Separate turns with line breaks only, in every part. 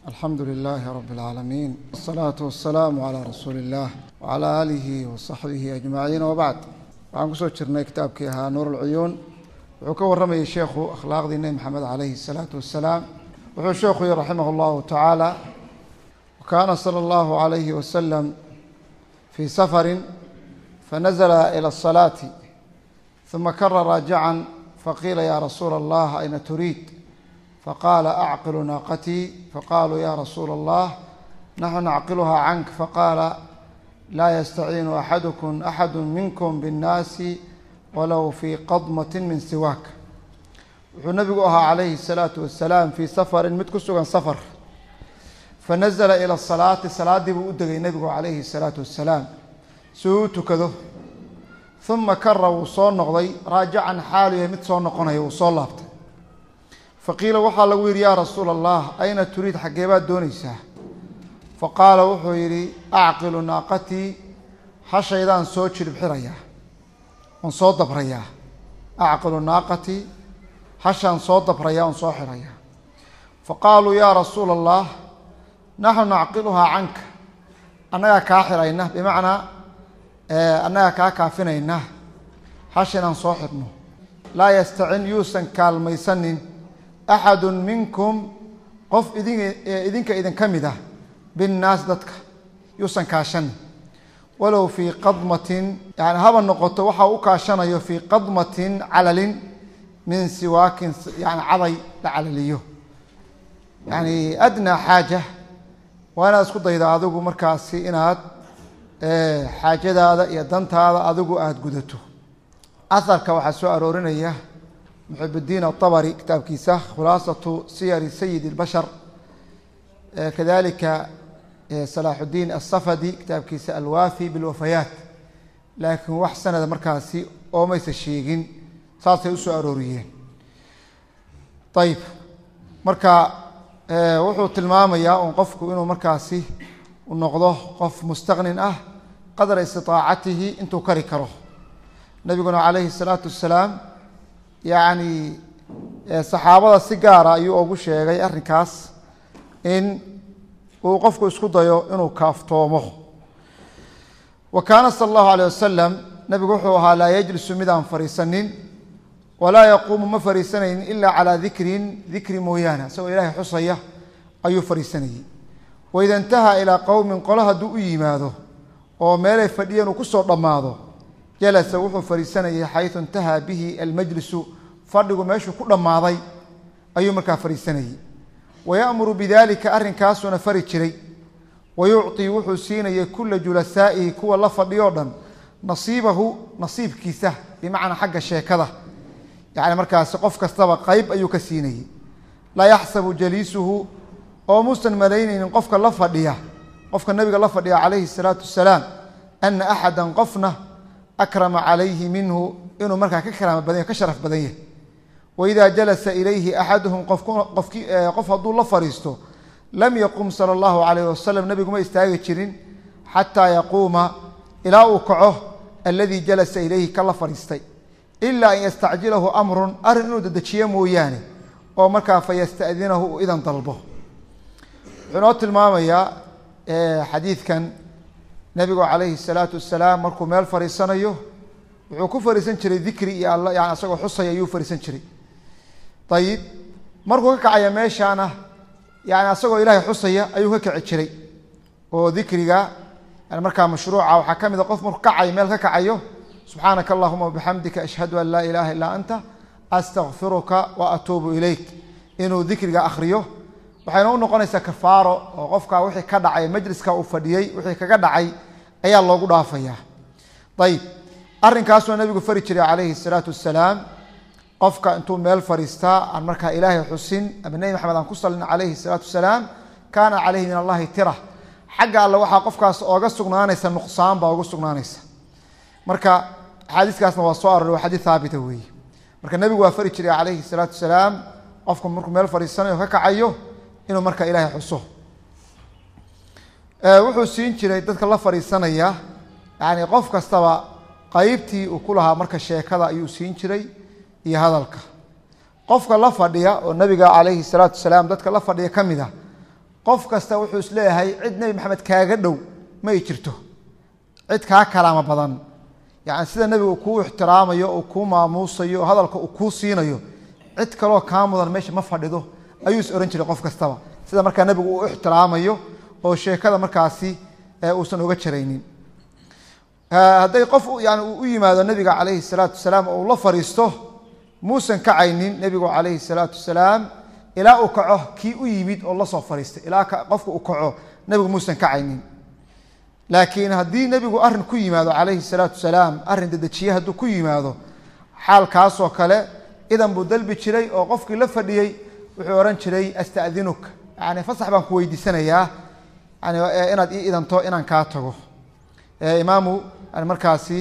الحمد لله رب العالمين والصلاة والسلام على رسول الله وعلى آله وصحبه أجمعين وبعد waxaan kusoo jirnay kitaabkii ahaa nuur ulcuyuun wuxuu ka warramayay sheekhu akhlaaqdii nebi maxamed calayhi salaatu wassalaam wuxuu sheekhu yihi raximah allahu tacaala wakaana sala allahu calayhi wasalam fii safarin fanazla ila asalaati ثuma kara raajican faqiila ya rasuula allah ayna turiid faqaala acqilu naaqatii faqaaluu ya rasuula allah naxnu nacqiluhaa cank faqaala laa yastaciinu axadu minkum binnaasi walow fii qadmatin min siwaak wuxuu nabigu ahaa calayhi الsalaatu wasalaam fii safarin mid ku sugan safar fanazla ila salaati salaaddii buu u degay nebigu calayhi الsalaatu wasalaam si uu u tukado uma kara wuu soo noqday raajican xaalu yahay mid soo noqonaya wuu soo laabtay faqiila waxaa lagu yidhi yaa rasuula allah ayna turiid xaggee baad doonaysaa faqaala wuxuu yidhi acqilu naaqatii hashaydaan soo jilib xirayaa oon soo dabrayaa acqilu naaqatii hashaan soo dabrayaa oon soo xirayaa faqaaluu yaa rasuula allah naxnu nacqiluhaa canka annagaa kaa xirayna bimacnaa annagaa kaa kaafinayna hasha inaan soo xirno laa yastacin yuusan kaalmaysanin axadu minkum qof idinka idinka mid ah binnaas dadka yuusan kaashanin walow fii qadmatin yani haba noqoto waxa u kaashanayo fii qadmatin calalin min siwaakin yani caday la calaliyo yani adnaa xaaja waa inaad isku dayda adigu markaasi inaad xaajadaada iyo dantaada adigu aada gudato aharka waxaa soo aroorinaya muxibuddiin atabari kitaabkiisa khulaasatu siyari sayid اlbashar kadalika salaaxudiin asafadi kitaabkiisa alwaafi bilwafayaat laakiin wax sanada markaasi oomaysa sheegin saasay usoo arooriyeen ayib marka wuxuu tilmaamayaa un qofku inuu markaasi u noqdo qof mustaqnin ah qadra istiطaacatihi intuu kari karo nabiguna calayhi الsalaatu wassalaam yani saxaabada si gaara ayuu ugu sheegay arrinkaas in uu qofku isku dayo inuu kaaftoomo wa kaana sala allahu alayh wasalam nabigu wuxuu ahaa laa yajlisu mid aan fariisanin walaa yaquumu ma fariisanaynin ila calaa dikri mooyaane isagoo ilaahay xusaya ayuu fariisanayey waida intahaa ilaa qowmin qolo hadduu u yimaado oo meelay fadhiyeen uu kusoo dhammaado jalasa wuxuu fariisanayay xaysu intahaa bihi almajlisu fadhigu meeshuu ku dhammaaday ayuu markaa fariisanayey wayamuru bidalika arrinkaasuuna fari jiray wayucطii wuxuu siinayay kula julasaa'ihi kuwa la fadhiyo dhan nasiibahu nasiibkiisa bimacnaa xagga sheekada yani markaasi qof kastaba qeyb ayuu ka siinayey laa yaxsabu jaliisuhu oo muusan malaynaynin qofka la fadhiya qofka nabiga la fadhiya calayhi الsalaatu wasalaam ana axada qofna akrama calayhi minhu inuu markaa ka karaama badan yahy ka sharaf badan yahay waida jalasa ilayhi axaduhum qof hadduu la fadhiisto lam yaqum sala allahu calayh wasalam nabigu ma istaagi jirin xataa yaquuma ilaa uu kaco aladii jalasa ilayhi ka la fadhiistay ilaa an yastacjilahu amrun arrin inuu dedejiyo mooyaane oo markaa fayasta'dinahu uu idan dalbo wuxuu inoo tilmaamayaa xadiidkan nabigu calayhi الsalaatu wasalaam markuu meel fadhiisanayo wuxuu ku fadhiisan jiray dikri iyo alla yani isagoo xusaya ayuu fadhiisan jiray ayib markuu ka kacaya meeshaana yani asagoo ilaahay xusaya ayuu ka kici jiray oo dikriga yani markaa mashruuca waxaa ka mid a qof markuu kacayo meel ka kacayo subxaanaka allahuma wabixamdika ashhadu an laa ilaha illaa anta astakfiruka wa atuubu ilayk inuu dikriga akriyo waxayna u noqonaysaa kafaaro oo qofka wixii ka dhacay majliska uu fadhiyey wixii kaga dhacay ayaa loogu dhaafayaa ayib arrinkaasuu nabigu fari jiray calayhi الsalaatu wassalaam qofka intuu meel fadhiistaa aan markaa ilaahay xusin ama nebi maxamed aan ku salin calayhi الsalaatu wasalaam kaana calayhi min allahi tira xagga alle waxaa qofkaas ooga sugnaanaysa nuqsaan baa uga sugnaanaysa marka axaadiiskaasna waa soo aroray waa xadiid haabita weeye marka nebigu waa fari jiray calayhi الsalaatu wasalaam qofku markuu meel fadhiisanayo ka kacayo inuu marka ilaahay xuso wuxuu siin jiray dadka la fadhiisanaya yani qof kastaba qeybtii uu ku lahaa marka sheekada ayuu siin jiray iyo hadalka qofka la fadhiya oo nabiga calayhi الsalaatu wasalaam dadka la fadhiya ka mid ah qof kasta wuxuu isleeyahay cid nebi maxamed kaaga dhow ma ay jirto cid kaa kalaama badan yani sida nebigu kuu ixtiraamayo oo kuu maamuusayo oo hadalka uu kuu siinayo cid kaloo kaa mudan meesha ma fadhido ayuu is oran jiray qof kastaba sida markaa nebigu uu ixtiraamayo oo sheekada markaasi uusan uga jaraynin hadday qof yani uu u yimaado nebiga calayhi salaatu wasalaam oo uu la fariisto muusan kacaynin nebigu calayhi salaatu wasalaam ilaa uu kaco kii u yimid oo la soo fariistay ilaa qofka uu kaco nebigu muusan kacaynin laakiin haddii nebigu arrin ku yimaado calayhi salaatu wasalaam arrin dedejiye hadduu ku yimaado xaalkaasoo kale idan buu dalbi jiray oo qofkii la fadhiyey wuxuu ohan jiray astadinuka yani fasax baan ku weydiisanayaa yani inaad ii idanto inaan kaa tago imaamu markaasi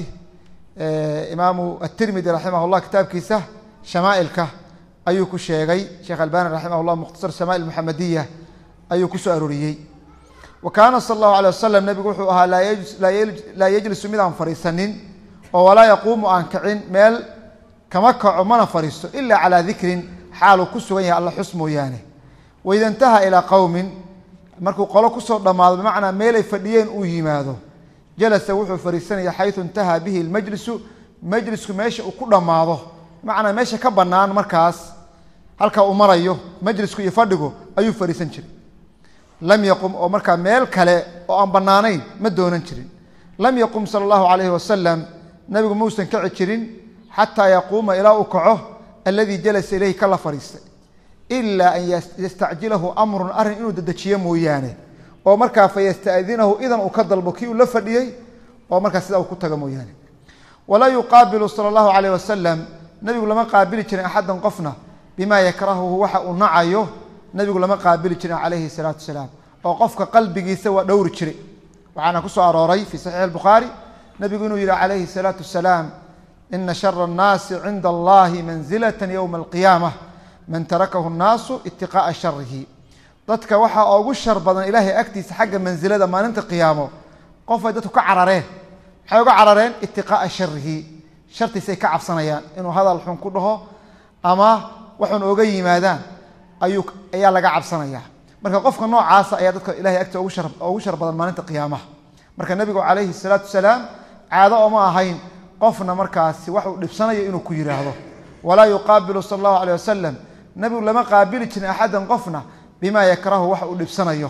imaamu atirmidi raximah llah kitaabkiisa shamaailka ayuu ku sheegay sheekh albani raximah llah mukhtasar shamaa'il muxamadiya ayuu ku soo arooriyey wa kaana sala allahu alay wasalam nebigu wuxuu ahaa laa yejlisu mid aan fadhiisanin oo walaa yaquumu aan kicin meel kama kaco mana fadhiisto ila calaa dikrin xaaluu ku sugan yahay alla xus mooyaane waida intaha ilaa qowmin markuu qolo kusoo dhammaado bimacnaa meelay fadhiyeen uu yimaado jalasa wuxuu fadhiisanaya xayu intahaa bihi lmajlisu majlisku meesha uu ku dhammaado bimacnaa meesha ka bannaan markaas halka uu marayo majlisku iyo fadhigu ayuu fadhiisan jiray lam yaqum oo markaa meel kale oo aan bannaanayn ma doonan jirin lam yaqum sala allahu calayhi wasalam nabigu muusan kaci jirin xataa yaquuma ilaa uu kaco alladii jalasa ilayhi ka la fadhiistay ilaa an yastacjilahu amrun arrin inuu dedejiyo mooyaane oo markaa fayasta'dinahu idan uu ka dalbo kii uu la fadhiyey oo markaa sidaa uu ku tago mooyaane walaa yuqaabilu sala allahu calayh wasalam nabigu lama qaabili jirin axadan qofna bimaa yakrahuhu waxa uu nacayo nabigu lama qaabili jirin calayhi salaatu wasalaam oo qofka qalbigiisa waa dhowri jiray waxaana ku soo arooray fii saxiix albukhaari nabigu inuu yihi calayhi salaatu wasalaam ina shara annaasi cinda allahi manzilata yowma alqiyaamah man tarakahu nnaasu itiqaa'a sharihi dadka waxaa ugu shar badan ilaahay agtiisa xagga mansilada maalinta qiyaamo qof ay dadku ka carareen maxay uga carareen itiqaa'a sharihi shartiisay ka cabsanayaan inuu hadal xun ku dhaho ama waxun oga yimaadaan ayaa laga cabsanaya marka qofka noocaasa ayaa dadka ilahay agta ugu shar badan maalinta qiyaamaha marka nebigu calayhi salaatu wasalaam caado ooma ahayn qofna markaasi wax uu dhibsanayo inuu ku yidhaahdo walaa yuqaabilu sala allahu alayh wasalam nebigu lama qaabili jirin axadan qofna bima yakrahu waxa uu dhibsanayo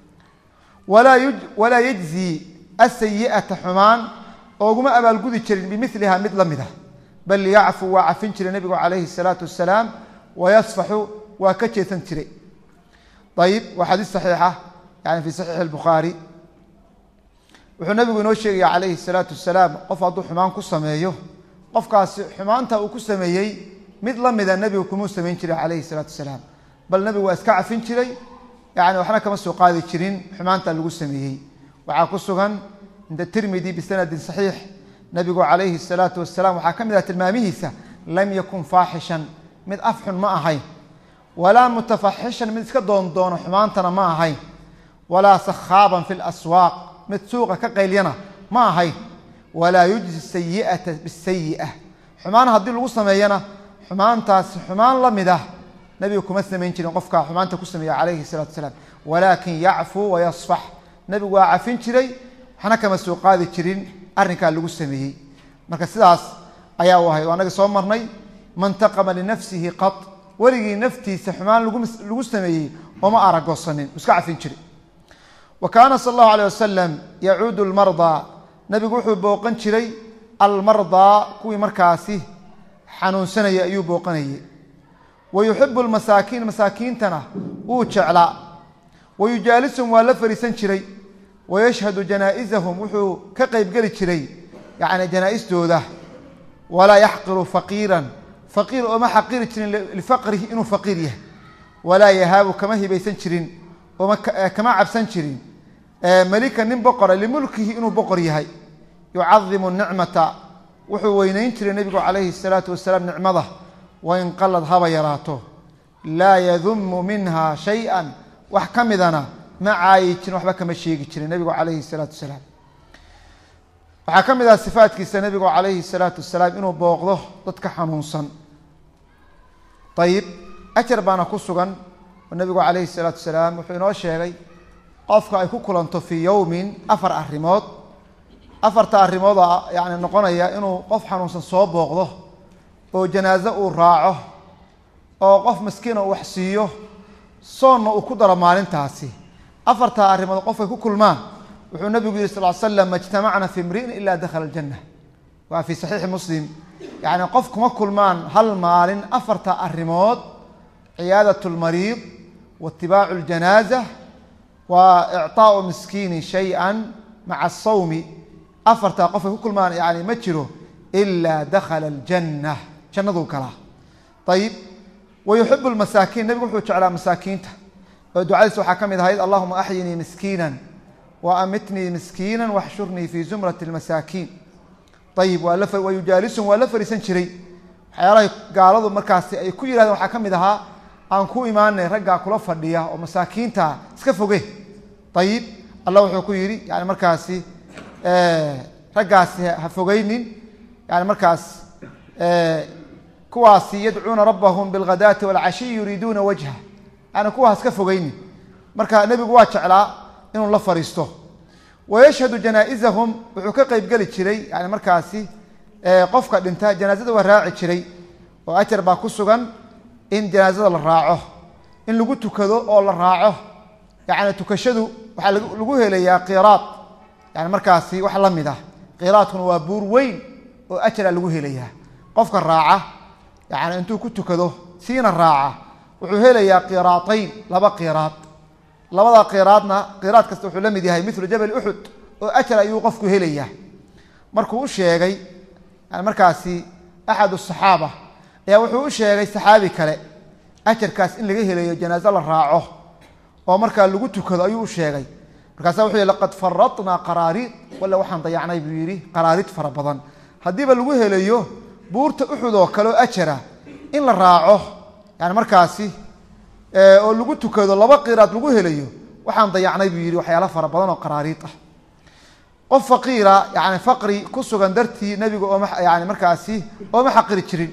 walaa yajzi asayi'ata xumaan ooguma abaalgudi jirin bimiliha mid la mida bal yacfu waa cafin jiray nebigu calayhi salaatu wasalaam wayasfaxu waa ka jeesan jiray ayib waa xadiis saxiixa yani fi saxiixi albukhaari wuxuu nabigu inoo sheegaya calayhi salaatu wasalaam qof hadduu xumaan ku sameeyo qofkaasi xumaanta uu ku sameeyey mid la mida nebigu kumuu samayn jiray calayhi salaatu wasalaam bal nebigu waa iska cafin jiray yani waxna kama soo qaadi jirin xumaanta lagu sameeyey waxaa ku sugan cinda tirmidi bisanadin saxiix nebigu calayhi salaatu wasalaam waxaa ka mid ah tilmaamihiisa lam yakun faaxishan mid afxun ma ahayn walaa mutafaxishan mid iska doondoono xumaantana ma ahayn walaa sakhaaban fi laswaaq mid suuqa ka qaylyana ma ahayn walaa yujzi sayi'ata bisayi'a xumaan haddii lagu sameeyana xumaantaasi xumaan la mid ah nebigu kuma samayn jirin qofkaa xumaanta ku sameeya calayhi salaatu wasalaam walaakin yacfuu wayasfax nebigu waa cafin jiray waxna kama soo qaadi jirin arrinkaa lagu sameeyey marka sidaas ayaa u ahay anaga soo marnay man taqama linafsihi qad weligii naftiisa xumaan lagu sameeyey ooma aragoosanin iska cafin jiray wa kaana sala allahu alayh wasalam yacuudu almardaa nebigu wuxuu booqan jiray almardaa kuwii markaasi xanuunsanaya ayuu booqanayay wayuxibu lmasaakiin masaakiintana wuu jeclaa wayujaalisuhum waa la fariisan jiray wayashhadu janaa'izahum wuxuu ka qeybgeli jiray yani janaa-istooda walaa yaxqiru faqiiran faqiir ooma xaqiri jirin lifaqrihi inuu faqiir yahay walaa yahaabu kama hibaysan jirin kama cabsan jirin malika nin boqora limulkihi inuu boqor yahay yucadimu nicmata wuxuu weynayn jiray nebigu calayhi salaatu wasalaam nicmada wain qalad haba yaraato laa yadumu minha shay-an wax ka midana ma caayi jirin waxba kama sheegi jirin nebigu calayhi salaatu wasalaam waxaa ka mid ah sifaatkiisa nebigu calayhi salaatu wasalaam inuu booqdo dadka xanuunsan ayib ajar baana ku sugan nabigu calayhi salaatu wasalaam wuxuu inoo sheegay qofka ay ku kulanto fii yowmin 4 arrimood 4ta arrimood yani noqonaya inuu qof xanuunsan soo booqdo oo janaaso uu raaco oo qof miskiin uu wax siiyo soonna uu ku daro maalintaasi 4ta arrimood qof ay ku kulmaan wuxuu nabigu yiri sallallahu alayhi wasallam majtamacna fi imri'in illa dakhala aljanna wa fi sahih muslim yani qof kuma kulmaan hal maalin 4ta arrimood ciyaadatu almariid wattibaacu aljanaazah wa i'taa'u miskiin shay'an ma'a as-sawm 4ta qof ay ku kulmaan yani ma jiro illa dakhala aljanna jannadu kala طيب ويحب المساكين نبي وحو جعل مساكينته ودعاء waxaa kamid ahayd اللهم احيني مسكينا وامتني مسكينا واحشرني في زمرة المساكين طيب ويجالسهم ولا فريسان jiray waxyaalaha gaaladu markaas ay ku yiraahdeen waxaa kamid ahaa aan ku iimaanay ragga kula fadhiya oo masaakiinta iska foge طيب Allah wuxuu ku yiri yani markaas raggaas ha fogeynin yani markaas kuwaasi yadcuuna rabbahum bilghadaati walcashi yuriiduuna wajha ana kuwaas ka fogeyni marka nabigu waa jeclaa inuu la fariisto wayashhadu janaa'izahum wuxuu ka qayb gali jiray yani markaasi qofka dhinta janaazada waa raaci jiray oo ajar baa ku sugan in janaazada la raaco in lagu tukado oo la raaco yani tukashadu waxa lagu helayaa qiraad yani markaasi wax la mid ah qiraadkuna waa buur weyn oo ajar lagu helayaa qofka raaca يعني انتو كنتو كدو سينا الراعة وحوهيلا يا قيراطين لبا قيراط لبا قيراطنا قيراط كستوحو لمدي هاي مثل جبل أحد وأكل يوقفكو هيليا مركو الشيغي يعني مركاسي أحد الصحابة يا وحو الشيغي صحابي كلا أكل كاس إن لغيه هيليا جنازة الراعه ومركا اللي قلتو كدو أيو الشيغي مركاسي وحي لقد فرطنا قراريط ولا وحان ضيعنا يبيري قراريط فربضان هديب اللي قلتو هيليا buurta uxud oo kale ajara in la raaco yani markaasi oo lagu tukado laba qiraad lagu helayo waxaan dayacnay buu yiri waxyaalo fara badan oo qaraariid ah qof faqiira yani faqri ku sugan dartii nabiga oo yani markaasi oo ma xaqiri jirin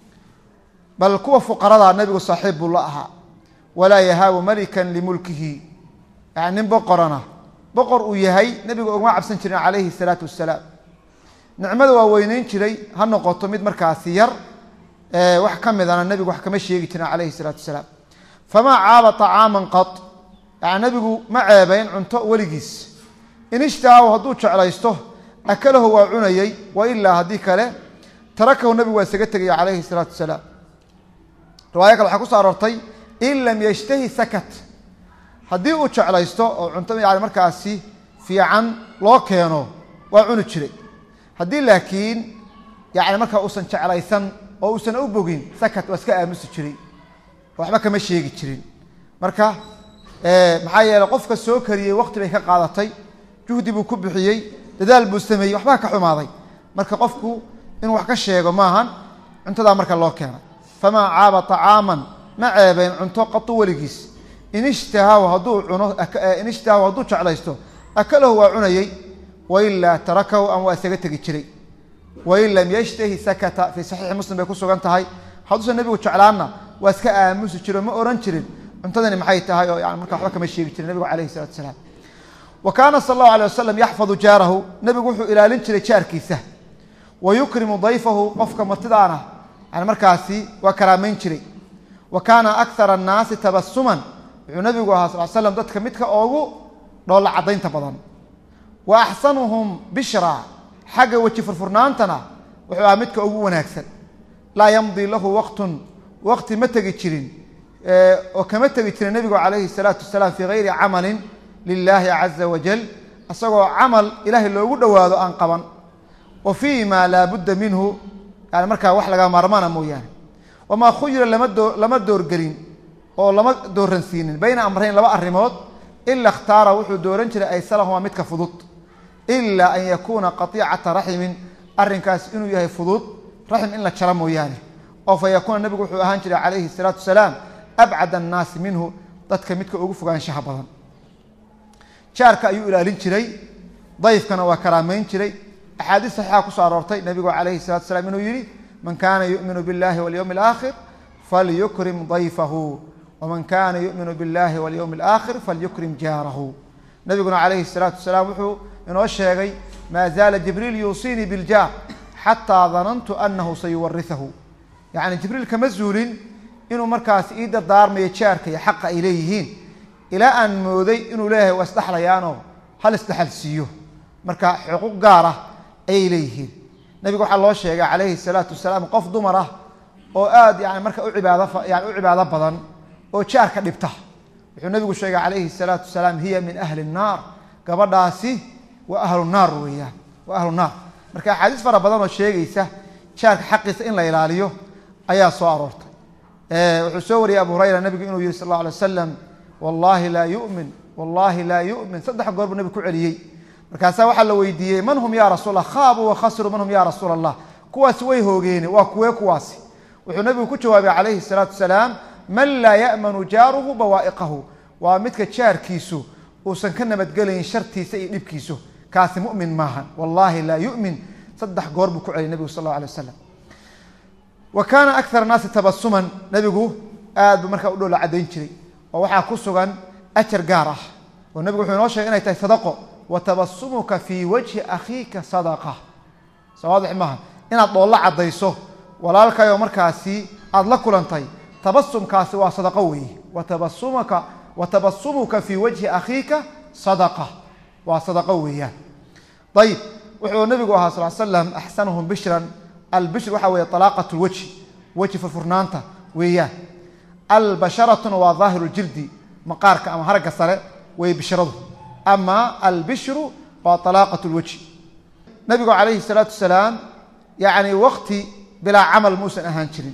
bal kuwa fuqarada nabiga saaxiib la aha wala yahaw malikan limulkihi yani boqorana boqor uu yahay nabiga oo ma cabsan jirin calayhi salaatu wassalaam nicmada waa weynayn jiray ha noqoto mid markaasi yar wax kamidana nabigu wax kama sheegi jirin calayhi salaatu wasalaam fama caaba طacaaman qad yani nabigu ma ceebayn cunto weligiis in ishtaahu hadduu jeclaysto akalahu waa cunayay wa ilaa haddii kale tarakahu nabigu waa isaga tegaya calayhi salaatu wasalaam riwaaya kale waxaa ku soo aroortay in lam yashtahi sakat haddii uu jeclaysto oo cunto yani markaasi fiican loo keeno waa cuni jiray haddii laakiin yani markaa uusan jeclaysan oo uusan u bogin sakat waa iska aamusi jiray waxba kama sheegi jirin marka maxaa yeelay qofka soo kariyey waqti bay ka qaadatay juhdi buu ku bixiyey dadaal buu sameeyey waxbaa ka xumaaday marka qofku inuu wax ka sheego maahan cuntadaa marka loo keenay famaa caaba طacaaman ma ceebeyn cunto qatu weligiis in ishtahaahu hadduu jeclaysto akalahu waa cunayey وإلا تركه أم وأسجت جري وإن لم يشتهي سكت في صحيح مسلم بيكون سجنتهاي حدث النبي وشعلنا واسكأ موسى جري ما أورنجرين انتظرني محيطها يعني مركب حكم الشيء النبي عليه الصلاة والسلام وكان صلى الله عليه وسلم يحفظ جاره نبي يقول إلى لنشري شاركيسه ويكرم ضيفه قفك مرتدانا يعني مركاسي وكرامين شري وكان أكثر الناس تبسما النبي صلى الله عليه وسلم ضدك متك أوجو دول عضين تبضن وأحسنهم بشرى حاجة وتشفر فرنانتنا وحامدك أبو وناكسل لا يمضي له وقت متى جتشرين وكمتى جتشرين النبي عليه الصلاة والسلام في غير عمل لله عز وجل أصغى عمل إله اللي يقول له أنقبا وفيما لا بد منه يعني مركا وحلقة مرمانا مويان وما خير لما دور قرين أو لما دور رنسين بين أمرين لما الرموت إلا اختار وحو دورنجر أيسرهما متك فضوط إلا أن يكون قطيعة رحم الرنكاس إنه يهي فضوط رحم إلا تشرم ويانه أو فيكون النبي وحو أهانجر عليه الصلاة والسلام أبعد الناس منه ضدك متك أقفوا عن شهبهم شارك أيو إلى لنشري ضيف كان وكرامين شري أحاديث صحيحة كسارورتي النبي عليه الصلاة والسلام إنه يري من كان يؤمن بالله واليوم الآخر فليكرم ضيفه waman kana yu'minu biاllahi walyawmi alaakhir falyukrim jaarahu. nabiguna calayhi salaatu wasalaam wuxuu inoo sheegay maa zaala jibriil yuusiinii biljaar xataa danantu anahu sayuwarihahu. yacni jibriil kama zuulin inuu markaas ii dardaarmayo jaarka iyo xaqa ay leeyihiin ilaa aan mooday inuu leeyahay waa isdhexlayaanoo hal isdhexal siiyo, marka xuquuq gaar ah ayay leeyihiin. nabiga waxaa loo sheegay calayhi salaatu wasalaam qof dumar ah oo aad yani marka u cibaado badan oo jaarka dhibta. wuxuu nabigu sheegay calayhi salaatu wasalaam hiya min ahli nnaar, gabadhaasi waa ahlu naar weeyaan, waa ahlu naar. marka axaadiis fara badan oo sheegaysa jaarka xaqiisa in la ilaaliyo ayaa soo aroortay. wuxuu soo wariyey abu hurayra nabigu inuu yihi sal alla alay wasalam wallahi laa yu'min, wallahi laa yu'min, 3 goor buu nabigu ku celiyey. markaasaa waxaa la weydiiyey man hum ya rasuul allah, khaabuu wakhasiruu man hum ya rasuul allah, kuwaasi way hoogeene waa kuwee kuwaasi? wuxuu nabigu ku jawaabay calayhi salaatu wasalaam man laa ya'manu jaaruhu bawaa'iqahu, waa midka jaarkiisu uusan ka nabadgelayn shartiisa iyo dhibkiisu, kaasi mu'min maahan. wallahi laa yu'min 3 goor buu ku celiyay nabigu sal allahu alay wasalam. wa kaana akthar naasi tabasuman, nabigu aad buu markaa u dhoola caddayn jiray oo waxaa ku sugan ajar gaar ah oo nabigu wuxuu inoo sheegay inay tahay sadaqo. wa tabasumuka fii wajhi akhiika sadaqa, soo waadix maaha inaad dhoolla caddayso walaalkayoo markaasi aada la kulantay, tabasumkaasi waa sadaqo weeye. wa tabasumuka fii wajhi akhiika sadaqa, waa sadaqo weeyaan. ayib wuxuu nabigu ahaa sal slam axsanuhum bishran, albishr waxaa weeye talaaqat lwajhi, weji furfurnaanta weeyaan. albasharatuna waa daahiru ljildi, maqaarka ama haragga sare way bishradu, ama albishru waa talaaqat lwajhi. nabigu calayhi salaatu wasalaam yani waqti bilaa camal muusan ahaan jirin,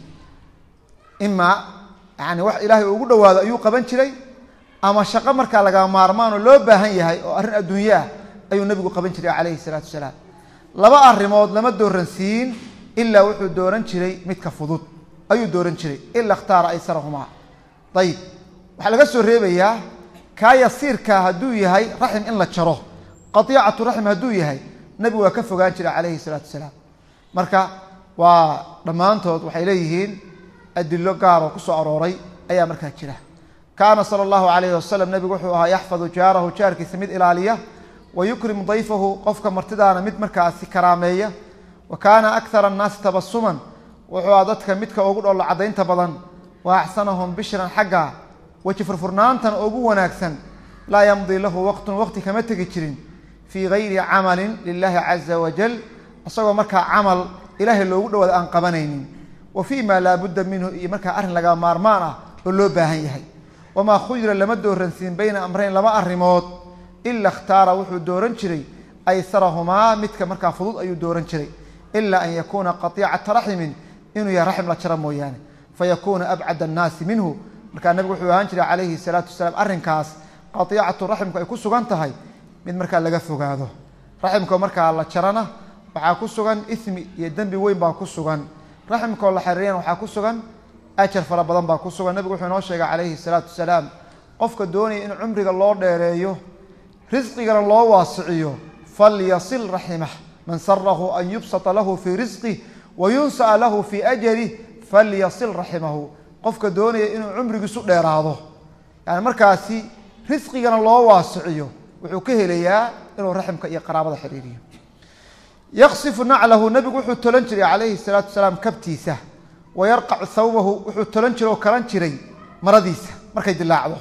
imaa yani wax ilaahay ugu dhawaado ayuu qaban jiray, ama shaqo markaa laga maarmaan oo loo baahan yahay oo arrin adduunye ah ayuu nabigu qaban jiray calayhi salaatu wasalaam. 2 arrimood lama dooransiin ilaa wuxuu dooran jiray midka fudud ayuu dooran jiray, ila ikhtaara aysarahumaa. ayib waxaa laga soo reebayaa kaa yasiirkaa hadduu yahay raxim in la jaro, qatiicatu raxim hadduu yahay nabigu waa ka fogaan jiray calayhi salaatu wasalaam. marka waa dhammaantood waxay leeyihiin adilo gaar oo ku soo arooray ayaa markaa jira. kaana sala allahu calayhi wasalam nabigu wuxuu ahaa yaxfadu jaarahu, jaarkiisa mid ilaaliya, wa yukrimu dayfahu, qofka martidaana mid markaasi karaameeya. wa kaana akthara annaasi tabasuman, wuxuu aha dadka midka ugu dhoollo caddaynta badan, wa axsanahum bishran, xagga weji furfurnaantan ugu wanaagsan. laa yamdii lahu waqtun, waqti kama tegi jirin fii gayri camalin lilahi caza wajal, isagoo markaa camal ilaahay loogu dhawaada aan qabanaynin, wa fii ma laa budda minhu, iyo markaa arrin laga maarmaan ah oo loo baahan yahay. wamaa khuyira lama dooransiin bayna amrayn 2 arrimood, ila ikhtaara wuxuu dooran jiray aysarahumaa, midka markaa fudud ayuu dooran jiray, ila an yakuuna qatiicata raximin, inuu yahay raxim la jaro mooyaane, fayakuuna abcad annaasi minhu. markaa nabigu wuxuu ahaan jiray calayhi salaatu wasalaam arrinkaas qatiicatu raximku ay ku sugan tahay mid markaa laga fogaado. raximkoo markaa la jarana waxaa ku sugan ismi iyo dembi weyn baa ku sugan, raximkoo la xiriiriyana waxaa ku sugan ajar fara badan baa ku sugan. nabigu wuxuu inoo sheegay calayhi salaatu wasalaam qofka doonaya in cumriga loo dheereeyo, risqigana loo waasiciyo, falyasil raximah, man sarahu an yubsata lahu fii risqih wa yunsa'a lahu fii ajarih falyasil raximahu. qofka doonaya inuu cumrigiisu dheeraado, yani markaasi risqigana loo waasiciyo, wuxuu ka helayaa inuu raximka iyo qaraabada xiriiriyo. yaqsifu naclahu, nabigu wuxuu tolan jiray calayhi salaatu wasalaam kabtiisa, wa yarqacu thawbahu, wuxuu tolan jiray oo kalan jiray maradiisa markay dilaacdo.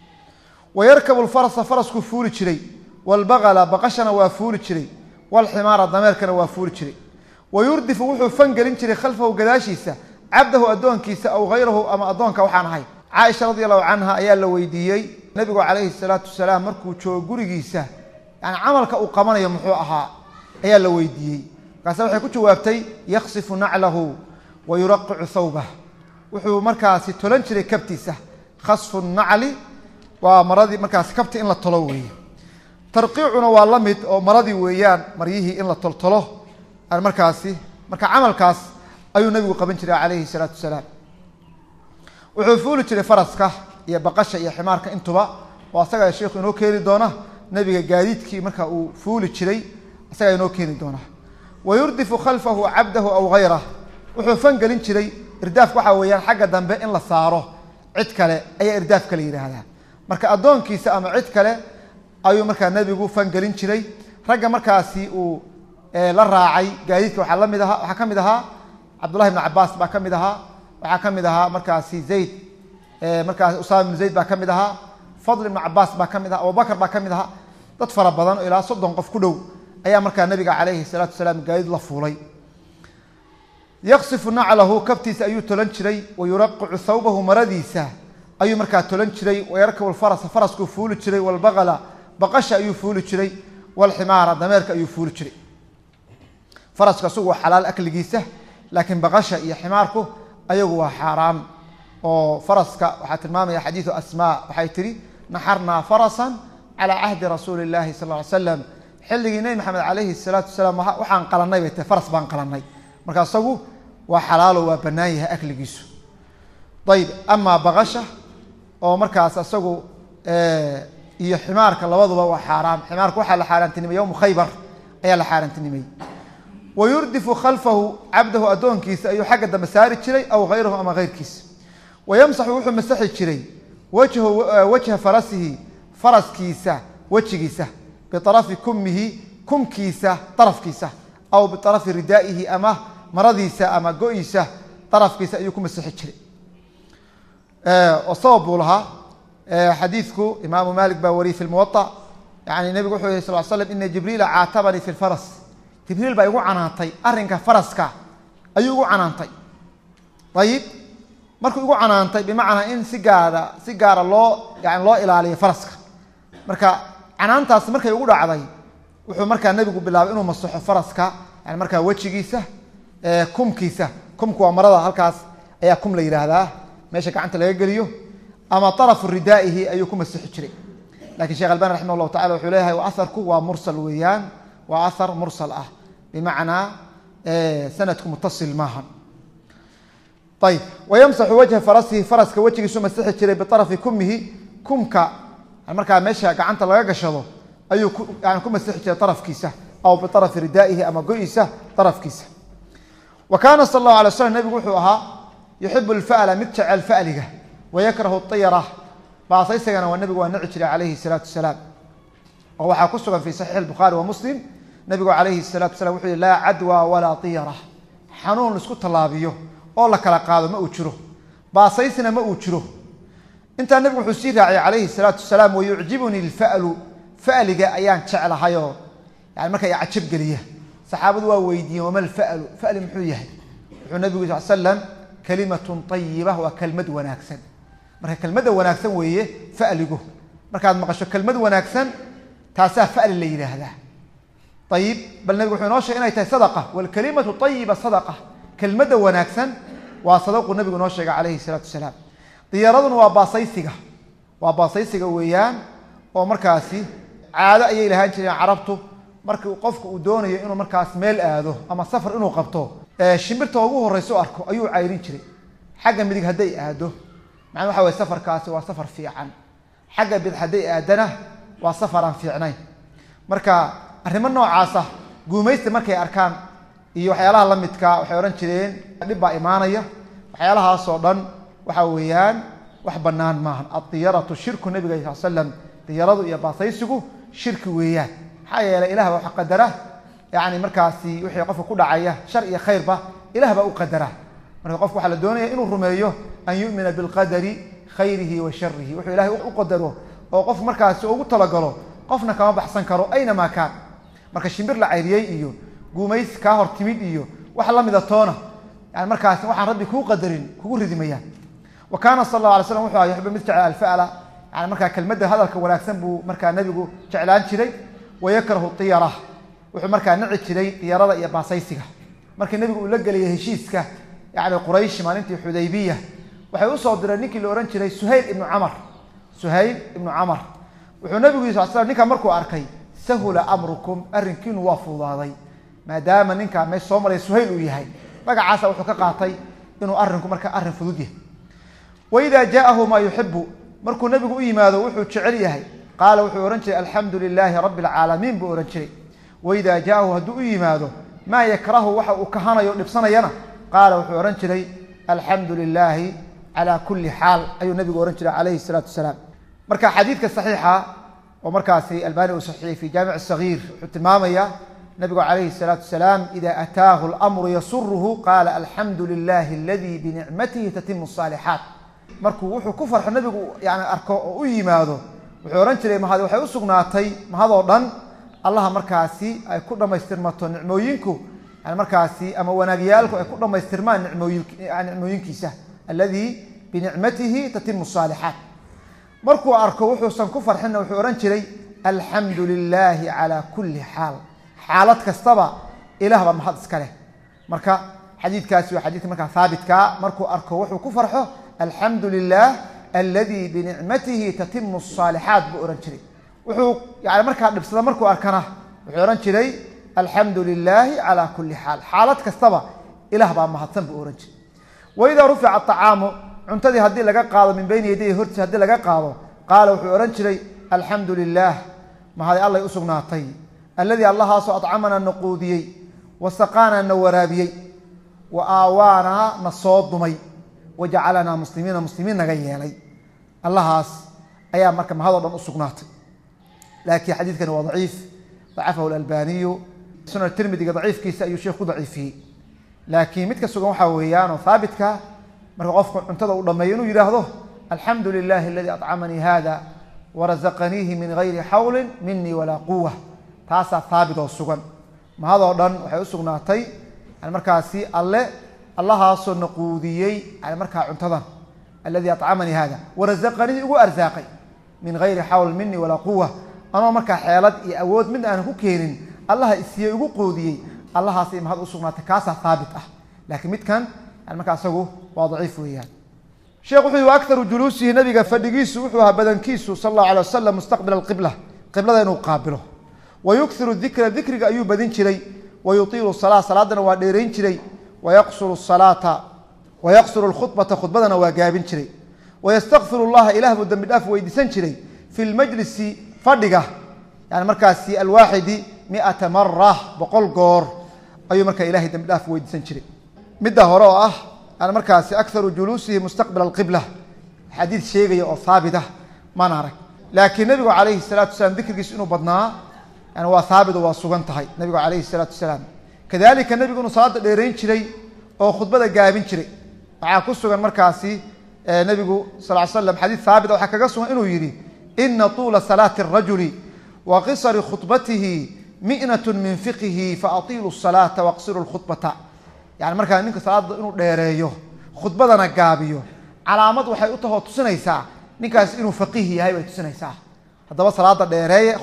wa yarkabu lfarasa, faraskuu fuuli jiray, waalbaqala, baqashana waa fuuli jiray, waalximaara, dameerkana waa fuuli jiray. wa yurdifu, wuxuu fangelin jiray khalfahu gadaashiisa, cabdahu addoonkiisa, aw hayrahu, ama addoonka waxaan ahay. caaisha radi allahu canha ayaa la weydiiyey nabigu calayhi salaatu wasalaam markuu joogo gurigiisa, yani camalka uu qabanayo muxuu ahaa ayaa la weydiiyey. markaase waxay ku jawaabtay yaqsifu naclahu wa yuraqicu thawbah, wuxuu markaasi tolan jiray kabtiisa. khasfu nacli waa maradii markaasi kabti in la tolo weeye. tarqiicuna waa la mid oo maradii weeyaan, maryihii in la toltolo markaasi. marka camalkaas ayuu nabigu qaban jiray calayhi salaatu wasalaam. wuxuu fuuli jiray faraska iyo baqasha iyo ximaarka intuba, oo asagaa sheekhu inoo keeni doona. nabiga gaadiidkii marka uu fuuli jiray asagaa inoo keeni doona. wa yurdifu khalfahu cabdahu aw hayrah, wuxuu fangelin jiray, irdaafku waxaa weeyaan xagga dambe in la saaro cid kale ayaa irdaaf kale yiraahdaa marka adoonkiisa ama cid kale ayuu markaa nabigu fangelin jiray ragga markaasi uu la raacay gaadiidka waxa kamid ahaa Abdullah ibn Abbas baa kamid ahaa waxa kamid ahaa markaasi Zayd markaas Usama ibn Zayd baa kamid ahaa Fadl ibn Abbas baa kamid ahaa Abu Bakr baa kamid ahaa dad fara badan oo ilaa 30 qof ku dhow ayaa markaa nabiga calayhi salaatu wasalaam gaadiid la fuulay yaqsifu naclahu kabtiisa ayuu tolan jiray wa yuraqqicu thawbahu maradiisa ayuu markaa tolan jiray wa yarkabu alfarasa farasku fuuli jiray wal baqala baqasha ayuu fuuli jiray wal ximaara dameerka ayuu fuuli jiray faraska sugu xalaal akligiisa laakiin baqasha iyo ximaarku ayagu waa xaraam oo faraska waxa tilmaamaya xadiisu asmaa waxay tiri naharna farasan ala ahdi rasuulillahi sallallahu alayhi wasallam xilligii nabi maxamed calayhi salaatu wasalaam waxaan qalanay bay faras baan qalanay marka asagu waa xalaal oo waa banaan yahay akligiisu طيب ama baqasha oo markaas asagu iyo ximaarka labaduba waa xaraam ximaarku waxa la xaaraantinimay yawm khaybar ayaa la xaaraantinimay ويردف خلفه عبده أدونكيس أي حاجة دمساري تشري أو غيره أما غير كيس ويمسح وحو مسحي تشري وجه فرسه فرس كيسة وجه كيسة بطرف كمه كم كيسة طرف كيسة أو بطرف ردائه أما مرضيسة أما قويسة طرف كيسة أيكم مسحي تشري وصوبوا لها حديثكم إمام مالك باوري في الموطأ يعني النبي صلى الله عليه وسلم إن جبريل عاتبني في الفرس جبريل با igu canaantay arinka faraska ayuu igu canaantay tayib markuu igu canaantay bimaana in si gaara loo ilaaliyo faraska marka canaantaas markay ugu dhacday wuxuu markaa nabigu bilaabay inuu masaxo faraska yani markaa wajigiisa kumkiisa kumku waa marada halkaas ayaa kum la yiraahdaa meesha gacanta laga galiyo ama taraf ridaa'ihi ayuu ku masaxi jiray laakiin sheekh Albani rahimahullah ta'ala wuxuu leeyahay wa atharku waa mursal weeyaan وآثر مرسل بمعنى سندكم متصل معها طيب ويمسح وجه فرسه فرس كوجهه ثم مسح جري بطرف كمه كمك المركا ماشي غعنت لغا غشدو ايو يعني كم مسح جري طرف كيسه او بطرف ردائه اما قيسه طرف كيسه وكان صلى الله عليه وسلم النبي وحوها يحب الفأل متع الفألقه ويكره الطيره باصيسغنا والنبي ونعجل عليه الصلاه والسلام وحا كسغن في صحيح البخاري ومسلم نبي عليه الصلاه والسلام وحي لا عدوى ولا طيره حنون اسكو طلابيو oo la kala qaado ma uu jiro baasaysina ma uu jiro inta nabigu xusii raacay عليه الصلاه والسلام ويعجبني الفأل فألga ayaan jeclahayo yani marka ay cajab galiya saxaabadu waa weydiiyeen wama الفأل فأل muxuu yahay wuxuu nabigu sallam kalimatun tayyibah wa kalmad wanaagsan marka kalmada wanaagsan weeye fa'ligu markaad maqasho kalmad wanaagsan تاسع فعل اللي يراهده طيب بل نبي وحنا نوشة إنها تي صدقة والكلمة طيبة صدقة كلمة وناكسا وصدق النبي نوشة عليه الصلاة والسلام طيارة وباصيسك ويان ومركاسي عادة أي لهانشي عربته مركي وقفك ودوني إنه مركاس ميل آذو أما سفر إنه قبطه شمرته وقوه الرئيسو أركو أيو عايرين شري حاجة مديك هدي آذو معنى وحاوي سفر كاسي وسفر في عن حاجة بيد هدي آذنه وسفرا في عنين marka arrimo noocaas ah guumaysta markay arkaan iyo waxyaalaha la midka waxay oran jireen dib baa iimaanaya waxyaalahaas oo dhan waxa weeyaan wax banaan maahan at-tiyaratu shirku nabiga sallallahu alayhi wasallam tiyaradu iyo baasaysigu shirki weeyaan xayeela ilaahay waxa qadara yaani markaasi wixii qofka ku dhacaya shar iyo khayrba ilaahay baa u qadara marka qofku waxa la doonayaa inuu rumeeyo an yu'mina bil qadari khayrihi wa sharrihi wuxuu ilaahay u qadaro oo qof markaas ugu talagalo qofna kama baxsan karo ayna ma kaan marka shimbir la cayriyay iyo guumays ka hor timid iyo wax la mid ah toona yani markaas waxaan rabbi ku qadarin kugu ridimayaan وكان صلى الله عليه وسلم wuxuu yahay mid jecel alfaala yani marka kelmadda hadalka wanaagsan buu marka nabigu jeclaan jiray ويكره الطيره wuxuu marka nici jiray tiyarada iyo baasaysiga markii nabigu uu la galiyay heshiiska yani quraysh maalintii xudaybiyah waxay u soo direen ninkii la oran jiray Suhayl ibn Amr wuxuu nabigu sallallahu ninka markuu arkay sahula amrukum arrinkiin waa fudaaday maadaama ninka ma soo maray Suhayl uu yahay magacaasa wuxuu ka qaatay inuu arrinku marka arrin fudud yahay وإذا جاءه ما يحب markuu nabigu u yimaado wuxuu jecel yahay qaala wuxuu oran jiray alxamdulilaahi rabbil caalamiin buu oran jiray وإذا جاءه haduu u yimaado ma yakrahu waxa uu kahanayo dhibsanayana qaala wuxuu oran jiray alxamdulilaahi calaa kulli xaal ayuu nabigu ohan jiray calayhi salaatu wasalaam. marka xadiidka saxiixa oo markaasi albani uu saxiixiyey fi jaamic sagiir wuxuu tilmaamaya nabigu calayhi salaatu wasalaam ida ataahu lamru yasuruhu qaala alxamdu lilahi aladi binicmatihi tatimu asaalixaat. markuu wuxuu ku farxo nabigu yani arko oo u yimaado wuxuu ohan jiray mahad waxay u sugnaatay mahadoo dhan allaha markaasi ay ku dhammaystirmato nicmooyinku yani markaasi ama wanaagyaalku ay ku dhammaystirmaan nicmooyinkiisa alladii binicmatihi tatimu asaalixaat. markuu arko wuxuusan ku farxinna wuxuu ohan jiray alxamdu lilahi calaa kulli xaal, xaalad kastaba ilaah baa mahad iska leh. marka xadiidkaasi waa xadiidka markaa haabitkaa, markuu arko wuxuu ku farxo alxamdu lilah aladi binicmatihi tatimu asaalixaat buu ohan jiray. wuxuu yani markaa dhibsada markuu arkana wuxuu ohan jiray alxamdu lilahi calaa kulli xaal, xaalad kastaba ilaah baa mahadsan buu ohan jiray. waidaa rufica acaamu, cuntadii haddii laga qaado min bayni yadayhi hortiisa haddii laga qaado, qaala wuxuu ohan jiray alxamdu lilah, mahaday allay u sugnaatay, alladii allahaasoo adcamanaa na quudiyey, wasaqaanaa na waraabiyey, wa aawaanaa na soo dumay, wajacalanaa muslimiina muslimiin naga yeelay. allahaas ayaa marka mahadoo dhan u sugnaatay. laakiin xadiidkani waa daciif, dacafahu albaniyu, sunan tirmidiga daciifkiisa ayuu sheekh ku daciifiyey. laakiin midka sugan waxaa weeyaan oo haabitka, marka qofku cuntada uu dhameeyo inuu yidhaahdo alxamdu lilahi aladi acamanii hada warazaqaniihi min gayri xawlin minii walaa quwa. taasaa haabit oo sugan. mahadoo dhan waxay u sugnaatay yani markaasi alle allahaasoo na quudiyey yani markaa cuntadan, aladi acamanii hada warazaqaniihi igu arsaaqay min gayri xawl minii walaa quwa, anoo markaa xeelad iyo awood mid aanan ku keenin allaha isiiyey igu quudiyey, allahaasay mahad u sugnaatay. kaasaa haabit ah. laakiin midkan yani markaa isagu waa daciif weeyaan. sheekh wuxuu yihi waakharu juluusihi, nabiga fadhigiisu wuxuu ahaa badankiisu sala allahu alay wasalam mustaqbila alqibla, qiblada inuu qaabilo. wa yukthiru dikra, dikriga ayuu badin jiray. wa yutiilu salaa, salaadana waa dheerayn jiray. wayaqsuru salaata, wayaqsuru lkhudbata, khudbadana waa gaabin jiray. wayastakfiru llaha, ilah buu dembi dhaaf weydiisan jiray fi lmajlisi, fadhiga yani markaasi alwaaxidi 100 mara, 100 goor ayuu markaa ilahay dembi dhaaf weydiisan jiray. midda hore oo ah yani markaasi akharu juluusihi mustaqbila alqibla, xadiid sheegaya oo haabit ah maan arag. laakiin nabigu calayhi salaatu wasalaam dikrigiisu inuu badnaa yani waa haabit oo waa sugan tahay nabigu calayhi salaatu wasalaam. kadalika nabigu inuu salaada dheerayn jiray oo khudbada gaabin jiray. waxaa ku sugan markaasi nabigu sal ly slam xadiid haabit waxaa kaga sugan inuu yidhi ina tuula salaati arajuli wa qisari khudbatihi mi'natun min fiqihi faatiilu salaata waqsiru lkhudbata. yani markaa ninka salaada inuu dheereeyo khudbadana gaabiyo, calaamad waxay u tahoo tusinaysaa ninkaas inuu faqiih yahay bay tusinaysaa. haddaba salaada dheereeye,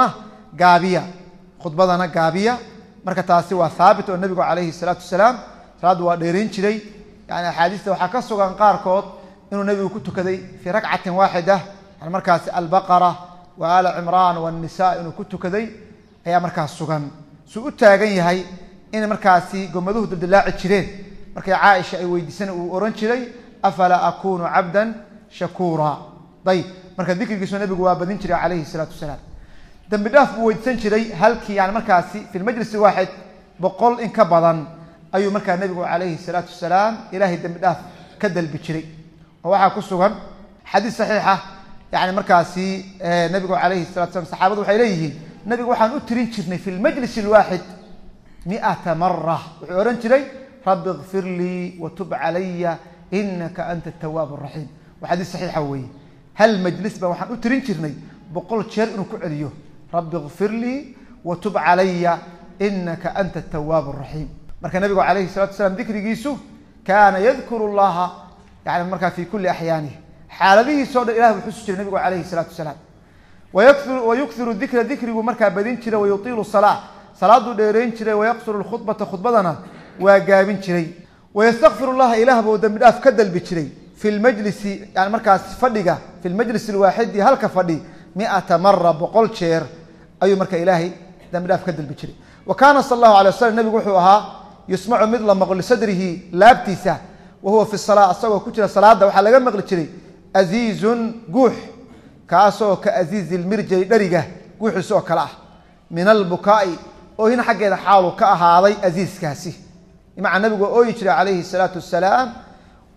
khudbadana gaabiya. marka taasi waa haabit oo nabigu calayhi salaatu wasalaam salaaddu waa dheerayn jiray. yani axaadiista waxaa ka sugan qaarkood inuu nabigu ku tukaday fii rakcatin waaxida, yani markaasi albaqara wa aala cimraan wannisaa inuu ku tukaday ayaa markaas sugan. suu u taagan yahay inay markaasi gomaduhu dildilaaci jireen. markay caaisha ay weydiisan uu ohan jiray afalaa akunu cabdan shakuura. ayb marka dikrigiisu nabigu waa badin jiray calayhi salaatu wasalaam. dembi dhaaf buu weydiisan jiray halkii yani markaasi fi lmajlisi waaxid 100 in ka badan ayuu markaa nabigu calayhi salaatu wasalaam ilaahay dembi dhaaf ka dalbi jiray. oo waxaa ku sugan xadiis saxiixa yani markaasi nabigu calayhi salatu salam saxaabadu waxay leeyihiin nabigu waxaan u tirin jirnay fi lmajlis alwaaxid 100 mara. wuxuu ohan jiray rabbi ikfir lii watub calaya inaka anta atawaab araxiim. waa xadiis saxiixa weeye. hal majlis baa waxaan u tirin jirnay 100 jeer inuu ku celiyo rabbi ikfir lii watub calaya inaka anta atawaab araxiim. marka nabigu calayhi salatu wasalaam dikrigiisu kaana yadkuru llaha yani markaa fi kuli axyaanihi, xaaladihiisoo dhan ilah buu xusi jiray nabigu calayhi salaatu wasalaam. wayukthiru dikra, dikrigu markaa badin jiray. wayutiilu salaa, salaaduu dheerayn jiray. wayaqsuru lkhudbata, khudbadana waa gaabin jiray. wayastakfiru llaha, ilah buu dembi dhaaf ka dalbi jiray fi lmajlisi, yani markaas fadhiga fi lmajlis alwaaxidi, halka fadhi 100 mara, 100 jeer ayuu marka ilaahay dembi dhaaf ka dalbi jiray. wa kaana sal allahu alay wasalam nabigu wuxuu ahaa yusmacu mid la maqlo lisadrihi, laabtiisa, wa huwa fi salaa, asagoo ku jira salaada waxaa laga maqli jiray aziizun guux, kaasoo ka aziizi lmirjali, dheriga guuxiisa oo kale ah, min albukaa'i, oohin xaggeeda xaalu ka ahaaday aziiskaasi. maca nabigu waa ooyi jiray calayhi salaatu wasalaam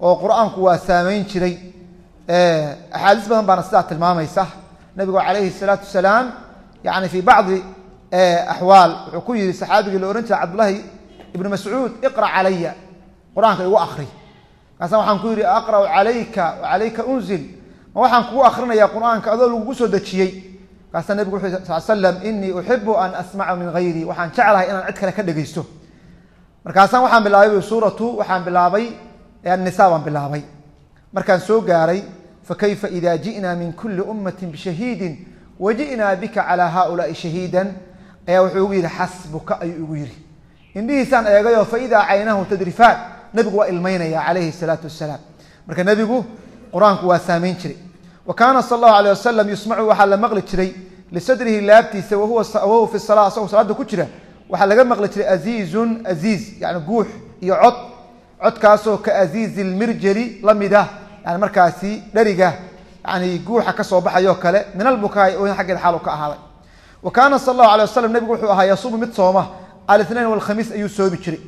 oo qur-aanku waa saameyn jiray axaadiis badan baana sidaa tilmaamaysa nabigu calayhi salaatu wasalaam yani fii bacdi axwaal wuxuu ku yihi saxaabigii la ohan jiray cabdullahi ibnu mascuud iqra calaya qur-aanka igu akri markaasa waxaan ku yidhi aqra'u calayka wacalayka unzil ma waxaan kugu akrinaya qur-aanka adoo lagugu soo dejiyey markaasa nabigu wuxu yhi sal slam inii uxibu an asmaca min hayrii waxaan jeclahay inaan cid kale ka dhegeysto markaasaan waxaan bilaabay suuratu waxaan bilaabay annisa baan bilaabay markaan soo gaaray fakayfa ida ji'naa min kuli ummati bishahiidin waji'naa bika calaa haulaai shahiidan ayaa wuxuu igu yidhi xasbuka ayuu igu yidhi indhihiisaan eegayoo faidaa caynahu tadrifaan nabigu waa ilmaynaya calayhi salaatu wasalaam marka nebigu qur-aanku waa saameyn jiray wa kaana sal allahu alayh wasalam yusmacu waxaa la maqli jiray lisadrihi laabtiisa wahuwa fi sala asagoo salaada ku jira waxaa laga maqli jiray aziizun aziiz yani guux iyo cod codkaasoo ka aziizi lmirjali la mid ah yani markaasi dheriga yani guuxa ka soo baxayoo kale min albukaai ooyin xaggeed xaal ka ahaaday wa kaana sal allahu alay wasalam nebigu wuxuu ahaa yasuumu mid sooma alithnain walkhamiis ayuu soomi jiray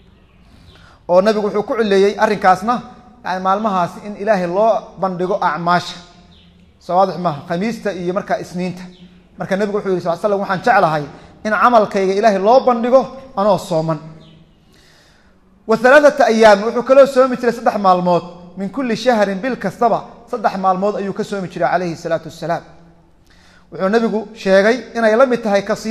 oo nabigu wuxuu ku cileeyey arrinkaasna yani maalmahaasi in ilaahay loo bandhigo acmaasha soo waadix maaha khamiista iyo markaa isniinta marka nebigu wuxuu yihi sal slam waxaan jeclahay in camalkayga ilaahay loo bandhigo anoo sooman wa alaaata ayaam wuxuu kaloo soomi jiray 3 maalmood min kuli shahrin bil kastaba 3 maalmood ayuu ka soomi jiray calayhi salaatu wasalaam wuxuu nabigu sheegay inay la mid tahay ka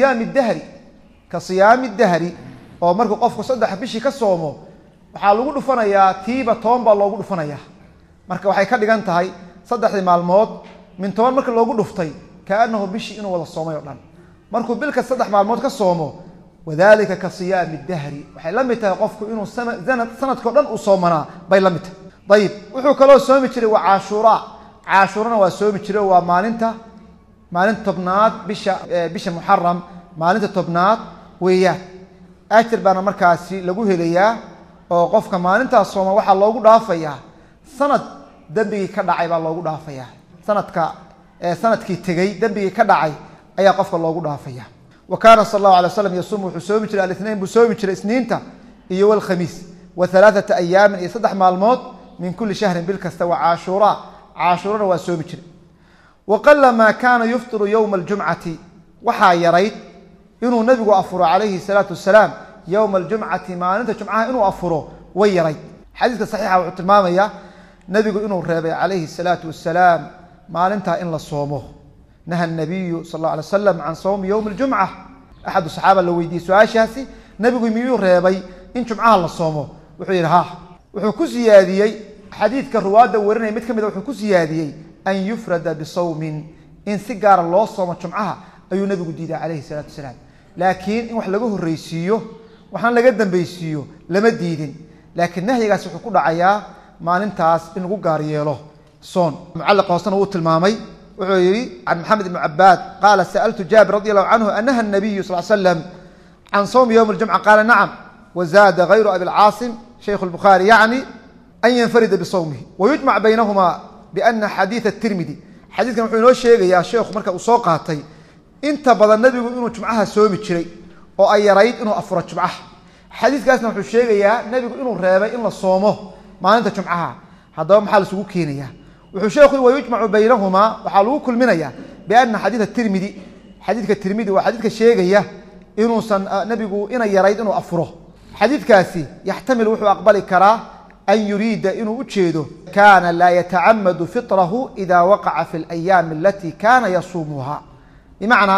siyaami dahri oo markuu qofku 3 bishii ka soomo waxaa lagu dhufanayaa tiiba 10 baa loogu dhufanaya marka waxay ka dhigan tahay 3 maalmood min 10 marka loogu dhuftay kaanahu bishii inuu wada soomay oo dhan markuu bilka 3 maalmood ka soomo wadalika ka siyaami dahri waxay la mid tahay qofku inuu sanadkao dhan uu soomanaa bay la mid tahay ayib wuxuu kaloo soomi jiray waa caashuurana waa soomi jiray waa maalinta tobnaad bisha muxaram maalinta tobnaad weeyaan ajir baana markaasi lagu helayaa oo qofka maalintaas sooma waxaa loogu dhaafayaa sanad dembigii ka dhacay baa loogu dhaafayaa sanadkii tegey dembigii ka dhacay ayaa qofka loogu dhaafaya wa kaana sal allahu alay waslam yasuumu wuxuu soomi jiray alithnain buu soomi jiray isniinta iyo walkhamiis wa 3 ayaamin iyo 3 maalmood min kuli shahrin bil kasta wa caashuurana waa soomi jiray wa qala maa kaana yuftiru yowma aljumcati waxaa yarayd inuu nabigu afuro calayhi salaatu wasalaam yowma aljumcati maalinta jumcaha inuu afuro way yarayd xadiiska saxiixa wuxuu tilmaamayaa nabigu inuu reebay calayhi salaatu wasalaam maalintaa in la soomo naha nabiyu sal alla alay wasalam can sawmi yowmi aljumca axadu saxaaba la weydiiyey su-aashaasi nabigu miyuu reebay in jumcaha la soomo wuxuu yidhi ha wuxuu ku siyaadiyey xadiidka ruwaadda warinaya mid ka mid a wuxuu ku siyaadiyey an yufrada bisawmin in si gaara loo soomo jumcaha ayuu nabigu diiday calayhi salaatu wasalaam laakiin in wax laga horreysiiyo waxaan laga dambeysiiyo lama diidin laakiin nahyigaas wuxuu ku dhacayaa maalintaas in lagu gaar yeelo soon mucalaq hoosena wuu tilmaamay wuxuu yihi can maxamed ibn cabaad qaala sa'altu jaabir radi allahu canhu anaha nabiyu sal slam can sawmi yowm aljumca qaala nacam wazaada gayru abi lcaasim shaykhu lbukhaari yacni an yanfarida bisawmihi wayujmac baynahuma biana xadiida tirmidi xadiidkan wuxuu inoo sheegayaa sheekhu marka uu soo qaatay inta badan nabigu inuu jumcaha soomi jiray oo ay yarayd inuu afuro jumcaha xadiidkaasna wuxuu sheegayaa nabigu inuu reebay in la soomo maalinta jumcaha haddaba maxaa laisugu keenaya wuxuu sheekhu wayujmacu baynahumaa waxaa lagu kulminayaa biana xadiida tirmidi xadiidka tirmidi waa xadiidka sheegaya inuusan nabigu inay yarayd inuu afuro xadiidkaasi yaxtamil wuxuu aqbali karaa an yuriida inuu ujeedo kaana laa yatacamadu fitrahu ida waqaca fi alayaami alatii kaana yasuumuha bimacnaa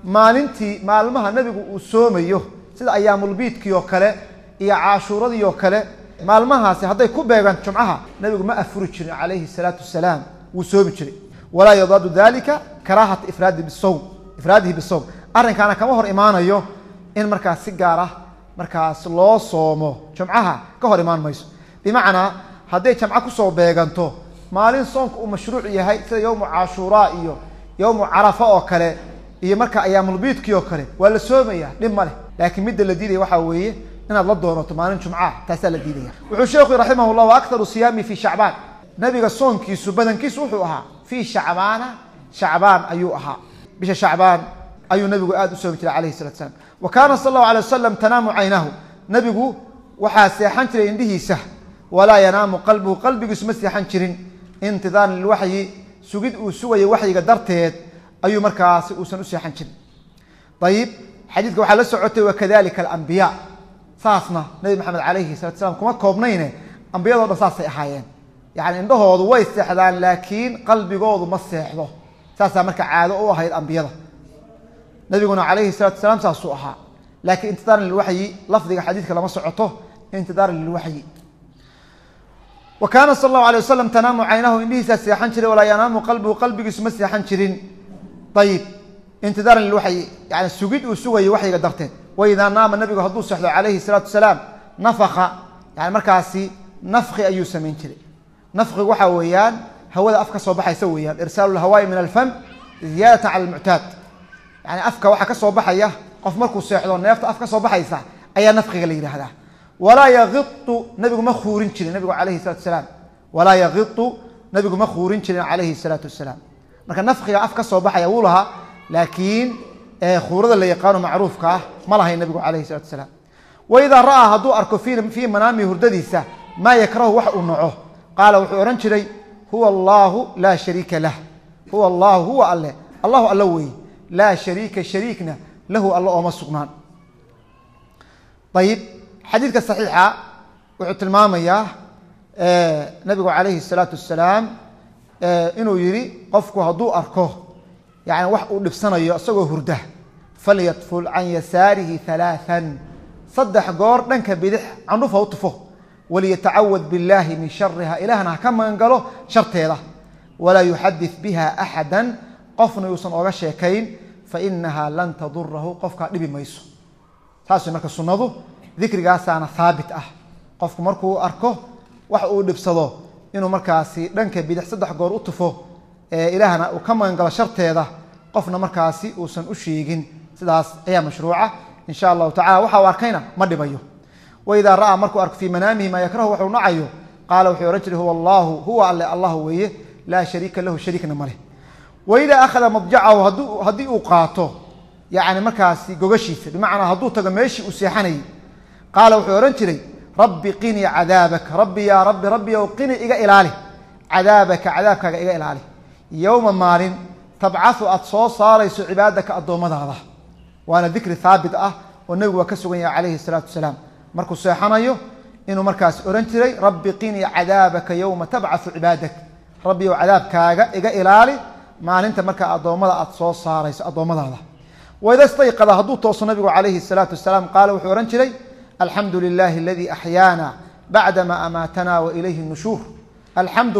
maalmaha nabigu uu soomayo sida ayaamulbiidkii oo kale iyo caashuuradii oo kale maalmahaasi hadday ku beegaan jumcaha nabigu ma afuri jirin calayhi salaatu wasalaam wuu soomi jiray walaa yadaadu dalika karaahata ifraadihi bisawm arrinkaana kama hor imaanayo in markaas si gaar ah markaas loo soomo jumcaha ka hor imaan mayso bimacnaa hadday jamco kusoo beeganto maalin soonka uu mashruuc yahay sida yowmu caashuuraa iyo yowmu carafa oo kale iyo marka ayaamulbiidkii oo kale waa la soomaya dhib ma leh laakiin midda la diidaya waxaa weeye inaad la doonato maalin jumca taasaa la diidaya wuxuu sheekhu raximah llah waakharu siyaami fi shacbaan nabiga soonkiisu badankiisu wuxuu ahaa fii shacbaan ayuu ahaa bisha shacbaan ayuu nabigu aad u soomi jiray calayhi salatu salaam wa kaana sal allahu alay wasalam tanaamu caynaahu nabigu waxaa seexan jiray indhihiisa
walaa yanaamu qalbuhu qalbigiisu ma seexan jirin intidaaran lilwaxyi sugid uu sugayo waxyiga darteed ayuu markaasi uusan u seexan jirin. ayib xadiidka waxaa la socotay wakadalika alambiya saasna nabi maxamed calayhi salatu salaam kuma koobnayne ambiyadoo dhan saasay ahaayeen, yani indhahoodu way seexdaan laakiin qalbigoodu ma seexdo. saasaa marka caado u ahayd ambiyada. nabiguna calayhi salatu salaam saasuu ahaa, laakiin intidaaran lilwaxyi lafdiga xadiidka lama socoto intidaaran lilwaxyi. wa kaana sal allahu alay wasalam tanaamu caynahu indhihiisaa seexan jiray walaa yanaamu qalbuhu qalbigiisu ma seexan jirin. ayib intidaaran lilwaxyi yani sugid uu sugayo waxyiga darteed. waidaa naama nabigu hadduu seexdo calayhi salaatu wasalaam nafaka yani markaasi nafki ayuu samayn jiray. nafkigu waxaa weeyaan hawada af ka soo baxaysa weeyaan, irsaalu lhawaayi min alfam ziyaadatan cala almuctaad. yani afka waxaa ka soo baxaya qof markuu seexdo neefta af ka soo baxaysa ayaa nafkiga la yidhaahdaa. walaa yaqitu nabigu ma khuurin jirin nabigu calayhi salatu wasalaam, walaa yaqitu nabigu ma khuurin jirin calayhi salaatu wasalaam. marka nafkiga af ka soo baxaya wuu lahaa, laakiin khuurada la yaqaano macruufka ah ma lahayn nabigu calayhi salatu wasalaam. waidaa ra'aa hadduu arko fii manaamihi hurdadiisa maa yakrahu wax uu naco qaala wuxuu odhan jiray huwa allaahu laa shariika lah, huwa allaahu huwa alle allahu alla weeye, laa shariika shariikna lahu alla ooma sugnaan. ayib xadiidka saxiixa wuxuu tilmaamayaa nabigu calayhi salaatu wasalaam inuu yidhi qofku hadduu arko yani wax uu dhibsanayo isagoo hurda falyatful can yasaarihi halaathan, 3 goor dhanka bidix candhuf ha u tufo, waliyatacawad biاllaahi min shariha ilaahna ha ka magan galo sharteeda, walaa yuxadith biha axada qofna yuusan oga sheekayn fainaha lan tadurahu qofkaa dhibi mayso. taas marka sunnadu dikrigaasaana haabit ah, qofku markuu arko wax uu dhibsado inuu markaasi dhanka bidix 3 goor u tufo ilaahna uu ka magan galo sharteeda, qofna markaasi uusan u sheegin. sidaas ayaa mashruuca in sha allahu tacala. waxa uu arkayna ma dhibayo. waidaa ra'aa markuu arko fii manaamihi maa yakrahu waxuu nacayo qaala wuxuu ohan jiray huwa allaahu huwa alle allah weeye, laa shariika lahu shariikna maleh. waidaa akhada madjacahu haddii uu qaato yani markaasi gogashiisa, bimacnaa hadduu tago meeshii uu seexanayay, qaala wuxuu odhan jiray rabbi qinii cadaabaka, rabbi yaa rabbi rabbi ow qini iga ilaali cadaabaka cadaabkaaga iga ilaali, yowma maalin tabcahu aad soo saarayso cibaadaka addoommadaada. waana dikri haabit ah oo nebigu waa ka sugan yahay calayhi salaatu wasalaam, markuu seexanayo inuu markaas odhan jiray rabbi qinii cadaabaka yowma tabcahu cibaadak, rabbi ow cadaabkaaga iga ilaali maalinta markaa addoommada aad soo saarayso addoommadaada. waida stayqada hadduu tooso nabigu calayhi salaatu wasalaam qaala wuxuu odhan jiray alxamdu lilahi aladii axyaana bacdama amaatana wa ilayhi nushuur. alxamdu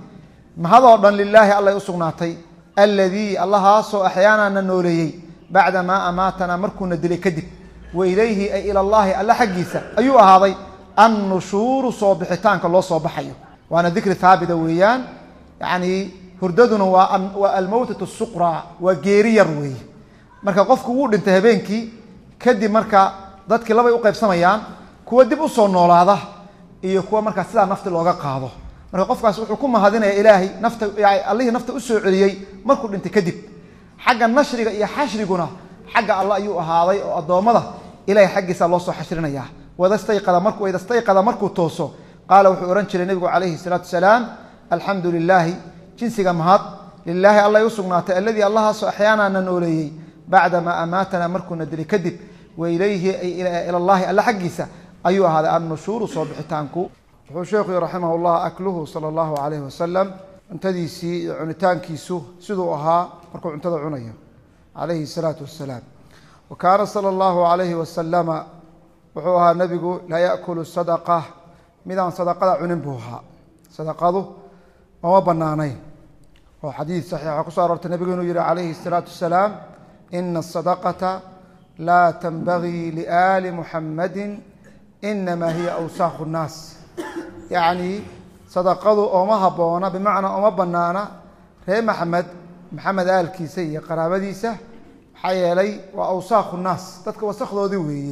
mahadoo dhan lilaahi allay u sugnaatay, aladii allahaasoo axyaana na nooleeyey bacdamaa amaatanaa markuuna dilay kadib, wa ilayhi ay ila llaahi alla xaggiisa ayuu ahaaday annushuuru soo bixitaanka loo soo baxayo. waana dikri haabita weeyaan, yani hurdaduna waa almowtatu suqraa, waa geeri yar weeye. marka qofku wuu dhintay habeenkii kadib, marka dadkii labay u qaybsamayaan, kuwa dib u soo noolaada iyo kuwa markaa sidaa nafti looga qaado. marka qofkaas wuxuu ku mahadinaya ilaahay nafta allihii nafta u soo celiyey markuu dhintay kadib. xagga nashriga iyo xashriguna xagga alla ayuu ahaaday oo addoommada ilahay xaggiisa loo soo xashrinaya. waida stayqada markuu tooso qaala wuxuu odhan jiray nabigu calayhi salaatu wasalaam alxamdu lilaahi jinsiga mahad lilaahi allay u sugnaatay alladii allahaasoo axyaanaa na nooleeyey bacdamaa amaatanaa markuuna dilay kadib, wa ilayhi ay ila llaahi alla xaggiisa ayuu ahaaday annushuuru soo bixitaanku. wuxuu sheekhu raximah llah akluhu sala allahu calayhi wasalam, cuntadiisii iyo cunitaankiisu siduu ahaa markuu cuntada cunayo calayhi salaatu wasalaam. wa kaana sala allahu calayhi wasalama wuxuu ahaa nabigu laa yaakulu sadaqa midaan sadaqada cunin buu ahaa. sadaqadu mama banaanayn oo xadiid saxiixa kusoo aroortay nabigu inuu yihi calayhi salaatu wasalaam ina asadaqata laa tanbagii liaali muxamadin inamaa hiya awsaakhu nnaas. yacni sadaqadu ooma habboona, bimacnaa ooma banaana reer maxamed aalkiisa iyo qaraabadiisa, maxaa yeelay waa awsaakhu nnaas, dadka wasakdoodii weeye.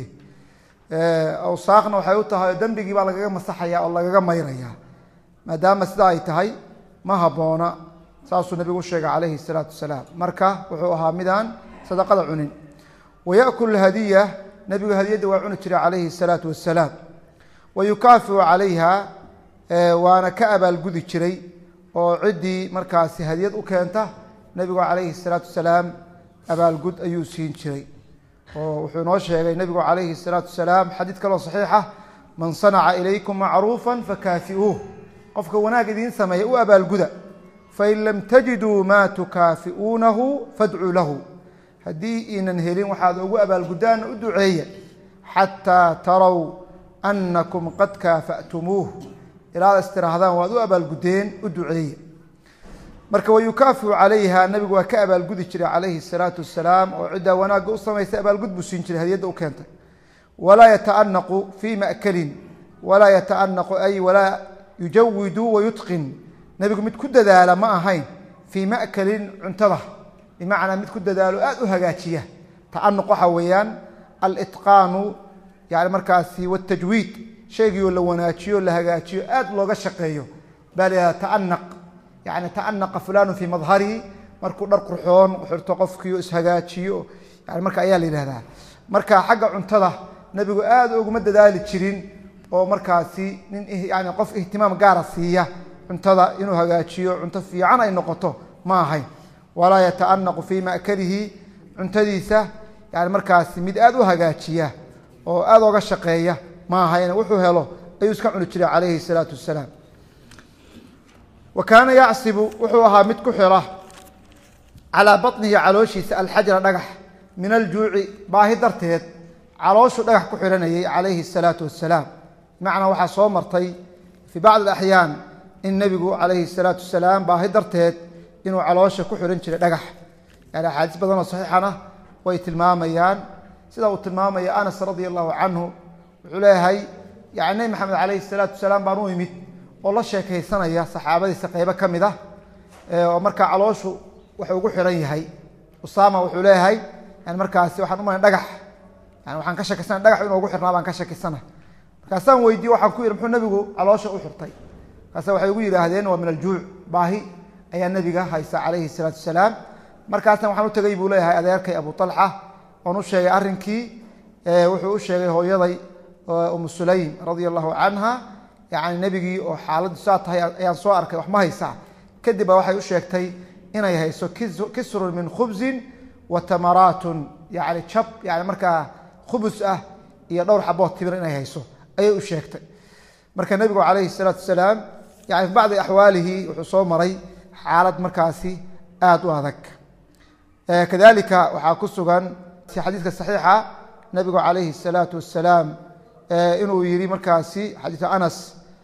awsaaqna waxay u tahay dembigii baa lagaga masaxaya oo lagaga mayraya. maadaama sidaa ay tahay ma habboona, saasuu nabigu u sheegay calayhi salaatu wasalaam. marka wuxuu ahaa midaan sadaqada cunin. wayakulu hadiya, nabigu hadiyadda waa cuni jiray calayhi salaatu wasalaam. wayukaafiu calayha waana ka abaalgudi jiray oo ciddii markaasi hadiyad u keenta nebigu calayhi salaatu wasalaam abaalgud ayuu siin jiray oo wuxuu noo sheegay nebigu calayhi salaatu wasalaam xadiid kaloo saxiixa man sanaca ilaykum macruufa fakaafi'uuh qofka wanaag idiin sameeya u abaalguda fain lam tajiduu maa tukaafi'uunahu fadcuu lahu haddii iinan helin waxaad ugu abaalgudaan u duceeya xataa tarow annakum qad kaafa'tumuuh ilaad istirahdaan waad u abaalgudeen u duceeya marka wayukaafiu calayha nabigu waa ka abaalgudi jiray calayhi salaatu wasalaam oo ciddaa wanaagga u samaysay abaalgud buu siin jiray hadiyadda u keentay walaa yataanaqu fii ma'kalin walaa yataanaqu ay walaa yujawidu wayutqin nabigu mid ku dadaala ma ahayn fii ma'kalin cuntada bimacnaa mid ku dadaalo aada u hagaajiya ta'anuq waxaa weeyaan alitqaanu yani markaasi watajwiid shaygiioo la wanaajiyo la hagaajiyo aada looga shaqeeyo baa la yihahda ta'anaq yani ta'anaqa fulanu fii madharihi markuu dhar qurxoon xirto qofkiio ishagaajiyo yani marka ayaa la yidhahdaa marka xagga cuntada nabigu aada uguma dadaali jirin oo markaasi nin yani qof ihtimaam gaara siiya cuntada inuu hagaajiyo cunto fiican ay noqoto ma ahayn walaa yataanaqu fii ma'kalihi cuntadiisa yani markaasi mid aada u hagaajiya oo aada oga shaqeeya ma ahayn wuxuu helo ayuu iska cuni jiray calayhi salaatu wasalaam wa kaana yacsibu wuxuu ahaa mid ku xira calaa baطnihi calooshiisa alxajra dhagax min aljuuci baahi darteed calooshuu dhagax ku xiranayay calayhi الsalaatu wasalaam bimacnaa waxaa soo martay fii bacd axyaan in nebigu calayhi الsalaatu wasalaam baahi darteed inuu caloosha ku xiran jiray dhagax yani axaadiis badanoo saxiixana way tilmaamayaan sida uu tilmaamaya anas radia allahu canhu wuxuu leeyahay yani nebi maxamed calayhi الsalaatu wasalaam baan u imid oo la sheekaysanaya saxaabadiisa qeybo ka mid ah oo markaa calooshu wuxuu ugu xiran yahay usaama wuxuu leeyahay yani markaasi waxaan umalay dhagax yani waxaan ka shakisana dhagax inuu ugu xirnaa baan ka shakisana markaasaan weydiye waxaan ku yidhi muxuu nebigu caloosha u xirtay markaase waxay ugu yidhaahdeen waa min aljuuc baahi ayaa nebiga haysa calayhi salaatu wasalaam markaasna waxaan u tegay buu leeyahay adeerkay abu talxa oon u sheegay arrinkii wuxuu u sheegay hooyaday umu sulaym radia allahu canha yani nebigii oo xaaladdu saa tahay ayaan soo arkay wax ma haysaa kadib baa waxay u sheegtay inay hayso kisrun min khubzin wa tamaraatun yani jab yani markaa khubus ah iyo dhowr xabood timir inay hayso ayay u sheegtay marka nebigu calayhi salaatu wasalaam yani fi bacdi axwaalihi wuxuu soo maray xaalad markaasi aada u adag kadalika waxaa ku sugan xadiidka saxiixa nebigu calayhi الsalaatu wasalaam inuu yihi markaasi xadiidka anas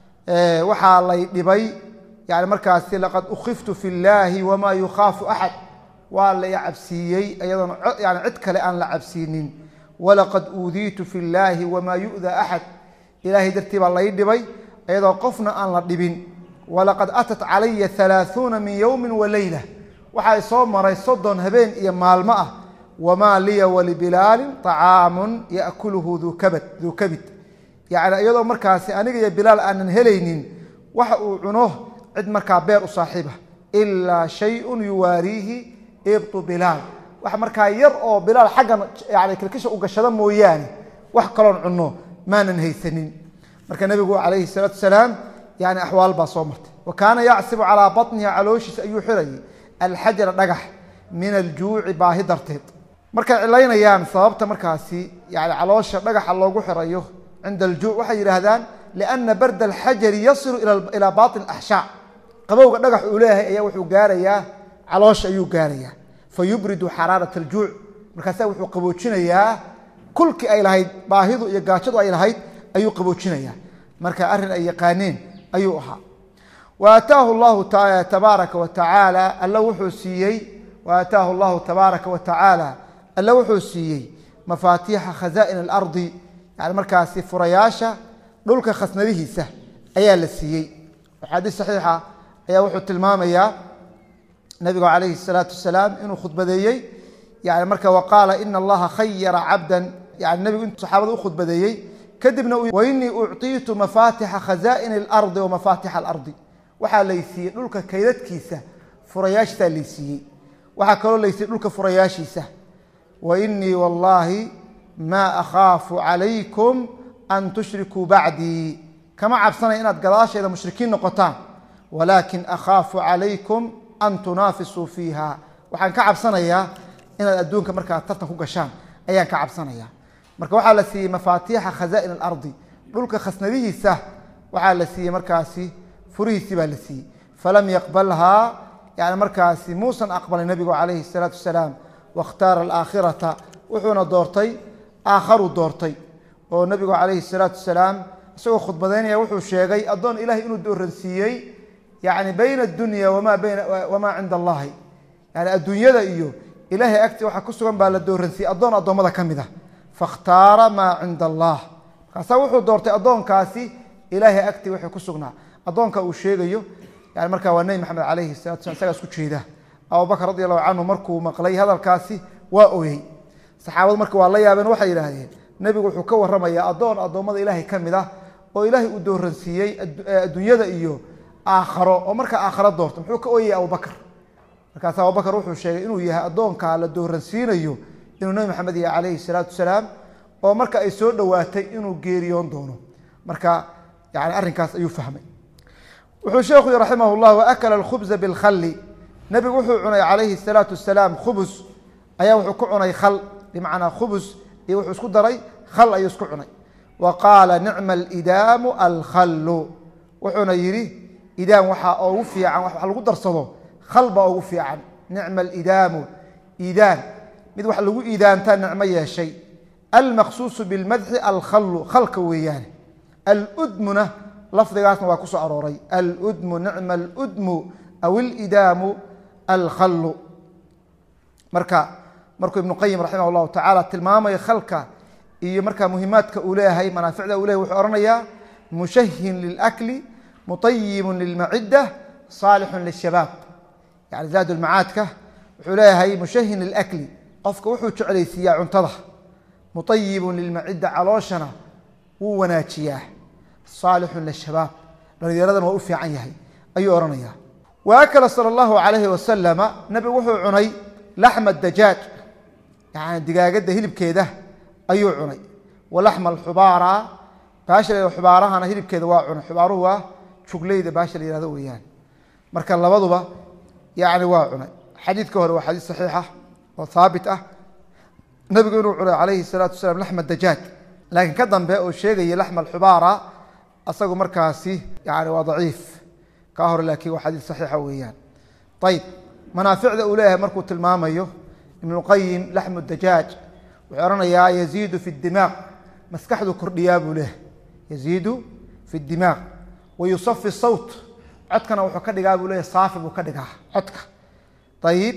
waxaa lay dhibay yani markaasi laqad ukiftu fi اllahi wama yukhaafu axad waa la cabsiiyey iyadoon yani cid kale aan la cabsiinin walaqad uudiitu fi اllahi wama yu'da axad ilahay dartii baa lay dhibay iyadoo qofna aan la dhibin walaqad atat calaya 30 min yowmi walayla waxaa soo maray 30 habeen iyo maalmo ah wamaa liya walibilaalin طacaamun yaأkuluhu duu kabid yani iyadoo markaasi aniga iyo bilaal aanan helaynin waxa uu cuno cid markaa beer u saaxiiba ilaa shayun yuwaariihi ibtu bilaal wax markaa yar oo bilaal xaggan yani kilkisha u gashada mooyaane wax kaloon cunno maanan haysanin marka nebigu calayhi الsalaatu wasalaam yani axwaal baa soo martay wa kaana yacsibu calaa baطnihi calooshiisa ayuu xirayay alxajra dhagax min aljuuci baahi darteed markay cilaynayaan sababta markaasi yani caloosha dhagaxa loogu xirayo cinda aljuuc waxay yidhaahdaan liana barda alxajari yasilu ilaa baطin axshaac qabowga dhagax uu leeyahay ayaa wuxuu gaarayaa caloosha ayuu gaarayaa fayubridu xaraarat aljuuc markaasaa wuxuu qaboojinayaa kulkii ay lahayd baahidu iyo gaajadu ay lahayd ayuu qaboojinayaa marka arrin ay yaqaaneen ayuu ahaa wa aataahu llahu tabaaraka wa tacaala alla wuxuu siiyey wa aataahu llahu tabaaraka wa tacaala alla wuxuu siiyey mafaatiixa khazaa'in alardi yani markaasi furayaasha dhulka khasnadihiisa ayaa la siiyey xadiis saxiixa ayaa wuxuu tilmaamayaa nabigu calayhi الsalaatu wasalaam inuu khudbadeeyey yani marka waqaala ina allaha khayara cabdan yani nebigu intuu saxaabada u khudbadeeyey kadibna wainii ucطiitu mafaatixa khazaa'in اlardi wa mafaatixa alardi waxaa laysiiyey dhulka kaydadkiisa furayaashiisaa laysiiyey waxaa kaloo laysiiyey dhulka furayaashiisa wainii wallaahi maa akhaafu calaykum an tushrikuu bacdii kama cabsanaya inaad gadaasheeda mushrikiin noqotaan walaakin akhaafu calaykum an tunaafisuu fiiha waxaan ka cabsanayaa inaad adduunka markaa tartan ku gashaan ayaan ka cabsanaya marka waxaa la siiyey mafaatiixa khazaa'in alardi dhulka khasnadihiisa waxaa la siiyey markaasi furihiisii baa la siiyey falam yaqbalhaa yani markaasi muusan aqbalay nabigu calayhi salaatu wasalaam wakhtaara alaakhirata wuxuuna doortay aakharuu doortay oo nabigu calayhi salaatu wasalaam isagoo khudbadaynaya wuxuu sheegay addoon ilahay inuu dooransiiyey yani bayna addunya wamaa cinda allahi yani adduunyada iyo ilahay agti waxa ku sugan baa la dooransiiyey addoon addoommada ka mid a fakhtaara maa cinda allah markaasaa wuxuu doortay addoonkaasi ilaahay agti waxay ku sugnaa addoonka uu sheegayo yani markaa waa nebi maxamed calayhi salatu slam isagaa isku jeeda abubakr radi allahu canhu markuu maqlay hadalkaasi waa ooyey saxaabadu marka waa la yaabeen waxay yidhaahdeen nebigu wuxuu ka warramayaa addoon addoommada ilaahay ka mid ah oo ilaahay uu dooransiiyey adduunyada iyo aakharo oo markaa aakharo doorto muxuu ka ooyayay abubakr markaas abubakr wuxuu sheegay inuu yahay addoonkaa la dooransiinayo inuu nebi maxamed yahay calayhi salaatu wasalaam oo marka ay soo dhowaatay inuu geeriyoon doono marka yani arrinkaas ayuu fahmay wuxuu sheekhu yii raximah llah waakala alkhubza bilkhalli nebigu wuxuu cunay calayhi salaatu wasalaam khubus ayaa wuxuu ku cunay khal bimacnaa khubus iyo wuxuu isku daray khal ayuu isku cunay wa qaala nicma alidaamu alkhallu wuxuuna yidhi idaam waxaa ugu fiican wax lagu darsado khal baa ugu fiican nicma alidaamu iidaan mid wax lagu iidaantaa nicmo yeeshay almaqsuusu bilmadxi alkhallu khalka weeyaan aludmuna lafdigaasna waa ku soo arooray aludmu nicma aludmu aw ilidaamu alkhallu markuu ibnu qayim raximah llahu tacaala tilmaamayo khalka iyo markaa muhimaadka uu leeyahay manaaficda uu leyahy wuxuu ohanayaa mushahin lilakli mutayibun lilmacida saalixun lishabaab yani zaad lmacaadka wuxuu leeyahay mushahin lilakli qofka wuxuu jeclaysiiyaa cuntada mutayibun lilmacida calooshana wuu wanaajiyaa saalixun lishabaab dhalinyaradana waa u fiican yahay ayuu ohanaya wa akala sala allahu alayhi wasalama nabigu wuxuu cunay laxma dajaaj yani digaagadda hilibkeeda ayuu cunay wa laxma alxubaara baasha la xubaarahana hilibkeeda waa cunay xubaaruhu waa jugleyda baasha la yihahdo weeyaan marka labaduba yani waa cunay xadiidka hore waa xadiis saxiixa oo haabit ah nabigu inuu cunay calayhi salaatu wasalaam laxma dajaaj laakiin ka dambe oo sheegaya laxma alxubaara asagu markaasi yani waa daciif kaa hore laakiin waa xadiis saxiixa weeyaan ayib manaaficda uu leeyahay markuu tilmaamayo ibnu qayim laxmu dajaaj wuxuu ohanayaa yaziidu fi dimaaq maskaxdu kordhiyaa buu leeyahay yaziidu fi dimaaq wayusafi sawt codkana wuxuu ka dhigaa buu leeyahy saafi buu ka dhigaa codka ayib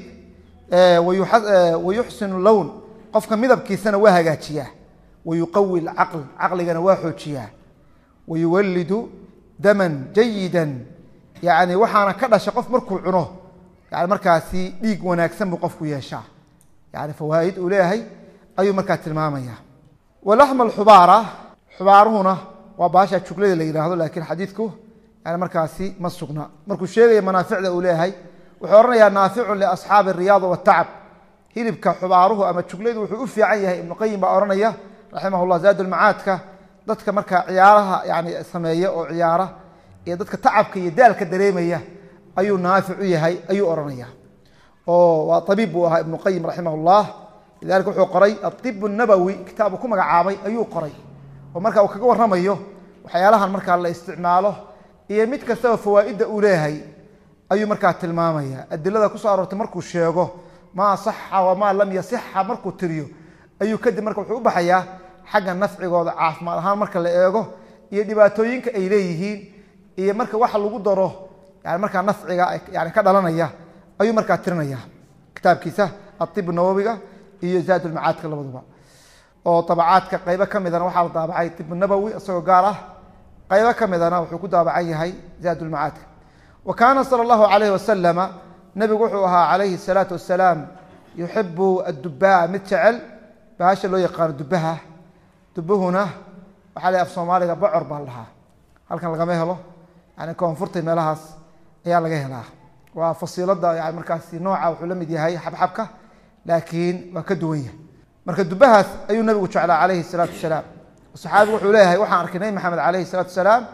wayuxsinu lown qofka midabkiisana waa hagaajiyaa wayuqawi lcaql caqligana waa xoojiyaa wayuwalidu daman jayidan yani waxaana ka dhasha qof markuu cuno yani markaasi dhiig wanaagsan buu qofku yeeshaa yani fawaaid uu leeyahay ayuu markaa tilmaamaya walaxma alxubaara xubaaruhuna waa baasha juglada la yihahdo laakiin xadiidku yani markaasi ma sugna markuu sheegaya manaaficda uu leeyahay wuxuu ohanayaa naaficun liasxaabi ariyaada watacab hilibka xubaaruhu ama juglaydu wuxuu u fiican yahay ibnu qayim baa ohanaya raximah llah zaad lmacaadka dadka markaa ciyaaraha yani sameeya oo ciyaara iyo dadka tacabka iyo daalka dareemaya ayuu naafic u yahay ayuu ohanaya oo waa abiib buu ahaa ibnu qayim raximah llah lidalika wuxuu qoray aib nabowi kitaabu ku magacaabay ayuu qoray oo marka uu kaga waramayo waxyaalahan markaa la isticmaalo iyo mid kastaba fawaaidda uu leeyahay ayuu markaa tilmaamaya adilada kusoo aroortay markuu sheego maa saxa wamaa lam yasixa markuu tiriyo ayuu kadib marka wuxuu u baxayaa xagga nafcigooda caafimaad ahaan marka la eego iyo dhibaatooyinka ay leeyihiin iyo marka waxa lagu daro yani markaa nafciga yani ka dhalanaya ayuu markaa tirinaya kitaabkiisa aib nawowiga iyo zaad lmacaadka labaduba oo abacaadka qaybo ka midana waxaa la daabacay ib nabowi isagoo gaar ah qaybo ka midana wuxuu ku daabacan yahay zaad lmacaadka wa kaana sala allahu alayhi wasalama nabigu wuxuu ahaa calayhi salaatu wasalaam yuxibu addubaa mid jecel bahasha loo yaqaano dubaha dubuhuna waxaa la af soomaaliga bocor baa lahaa halkan lagama helo yani koonfurta meelahaas ayaa laga helaa waa fasiilada yani markaasi nooca wuxuu la mid yahay xabxabka laakiin waa ka duwan yahay marka dubahaas ayuu nabigu jeclaa calayhi salaatu wasalaam saxaabigu wuxuu leeyahay waxaan arkay nabi maxamed calayhi salaatu wasalaam